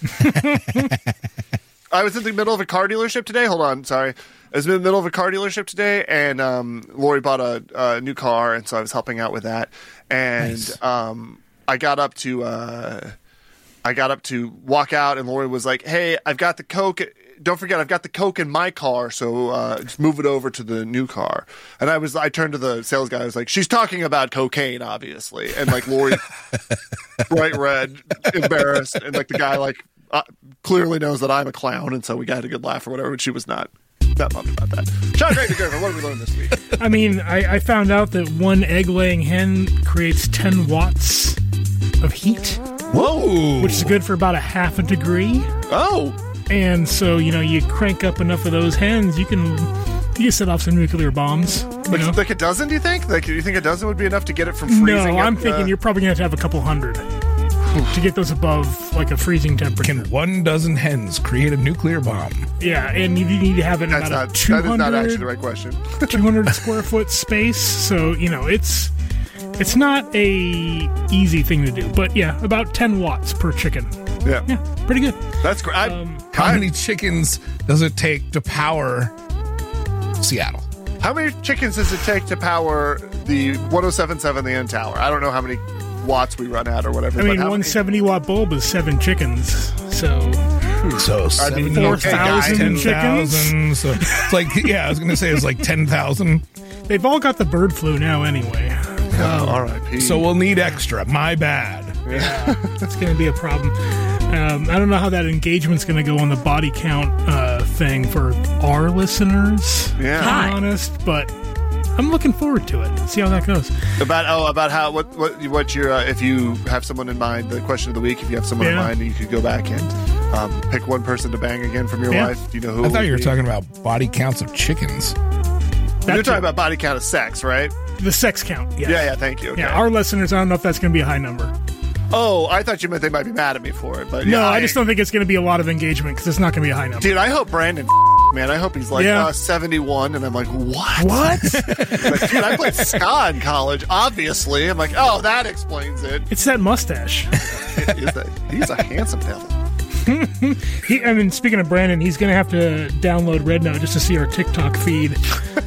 I was in the middle of a car dealership today. Hold on, sorry. I was in the middle of a car dealership today, and Lori bought a new car, and so I was helping out with that. And nice. I got up to walk out, and Lori was like, "Hey, I've got the Coke. Don't forget, I've got the Coke in my car, so just move it over to the new car." And I turned to the sales guy. I was like, "She's talking about cocaine, obviously." And like Lori, bright red, embarrassed, and like the guy clearly knows that I'm a clown, and so we got a good laugh or whatever. But she was not bummed about that. Sean Gravy Griffin, what did we learn this week? I mean, I found out that one egg-laying hen creates 10 watts of heat. Whoa! Which is good for about a half a degree. Oh! And so, you crank up enough of those hens, you can set off some nuclear bombs. Like a dozen, do you think? Like, do you think a dozen would be enough to get it from freezing? No, I'm thinking you're probably going to have a couple hundred to get those above like a freezing temperature. Can 1 hens create a nuclear bomb? Yeah, and you need to have it in about 200. That is not actually the right question. 200 square foot space. So it's not a easy thing to do. But yeah, about 10 watts per chicken. Yeah, pretty good. That's great. How many chickens does it take to power Seattle? How many chickens does it take to power the 107.7 the N Tower? I don't know how many watts we run at or whatever. I mean, 170 watt bulb is 7 chickens. So 4,000 chickens. So it's like, I was going to say it's like 10,000. They've all got the bird flu now anyway. R.I.P. So we'll need extra. My bad. Yeah, that's going to be a problem. I don't know how that engagement's going to go on the body count thing for our listeners. Yeah, to be honest, but I'm looking forward to it. See how that goes. About how what your if you have someone in mind, the question of the week. If you have someone in mind, you could go back and pick one person to bang again from your life. Do you know who? I thought you were talking about body counts of chickens. You're talking about body count of sex, right? The sex count. Yes. Yeah. Thank you. Okay. Yeah, our listeners. I don't know if that's going to be a high number. Oh, I thought you meant they might be mad at me for it, but no, I just don't think it's going to be a lot of engagement because it's not going to be a high number. Dude, I hope Brandon, man, I hope he's like 71, and I'm like, what? What? Like, dude, I played ska in college, obviously. I'm like, oh, that explains it. It's that mustache. He's a handsome devil. Speaking of Brandon, he's going to have to download RedNote just to see our TikTok feed.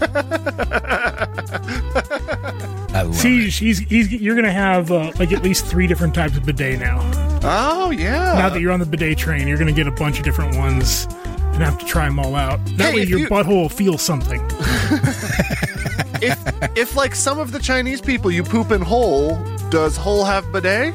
I love it. You're going to have at least 3 different types of bidet now. Oh, yeah. Now that you're on the bidet train, you're going to get a bunch of different ones and have to try them all out. That way your butthole will feel something. if like some of the Chinese people you poop in Hole, does Hole have bidet?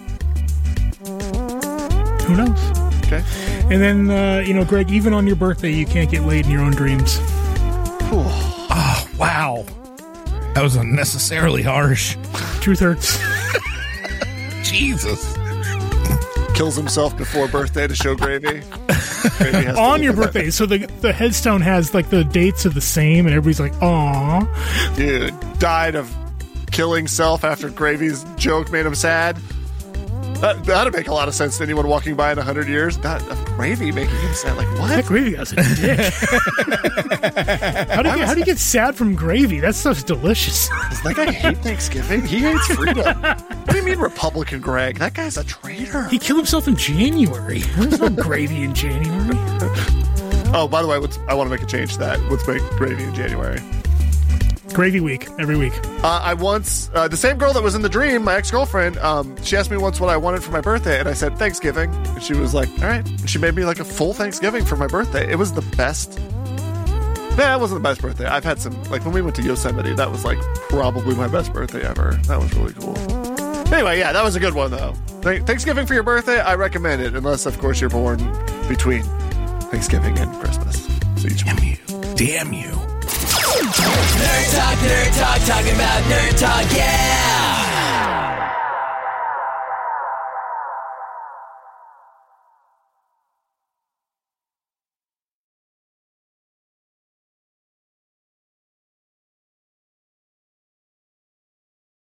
Who knows? Okay. And then, Greg, even on your birthday, you can't get laid in your own dreams. Oh, wow. That was unnecessarily harsh. Truth hurts. Jesus. Kills himself before birthday to show gravy. Gravy has on to your birthday. So the headstone has like the dates are the same, and everybody's like, "Aw, Dude, died of killing self after Gravy's joke made him sad. That'd make a lot of sense to anyone walking by in 100 years. That Gravy making him sad. Like, what? that gravy guy's a dick." How do you get sad from gravy? That stuff's delicious. Does that guy hate Thanksgiving? He hates freedom. What do you mean Republican Greg? That guy's a traitor. He killed himself in January. There's no gravy in January. Oh, by the way, I want to make a change to that. Let's make Gravy in January. Gravy week, every week. I once, the same girl that was in the dream, my ex-girlfriend, she asked me once what I wanted for my birthday, and I said Thanksgiving. And she was like, all right. And she made me like a full Thanksgiving for my birthday. It was the best. Yeah, it wasn't the best birthday. I've had some, like when we went to Yosemite, that was like probably my best birthday ever. That was really cool. Anyway, yeah, that was a good one though. Thanksgiving for your birthday, I recommend it, unless of course you're born between Thanksgiving and Christmas. So Damn you. Nerd talk, talking about nerd talk, yeah!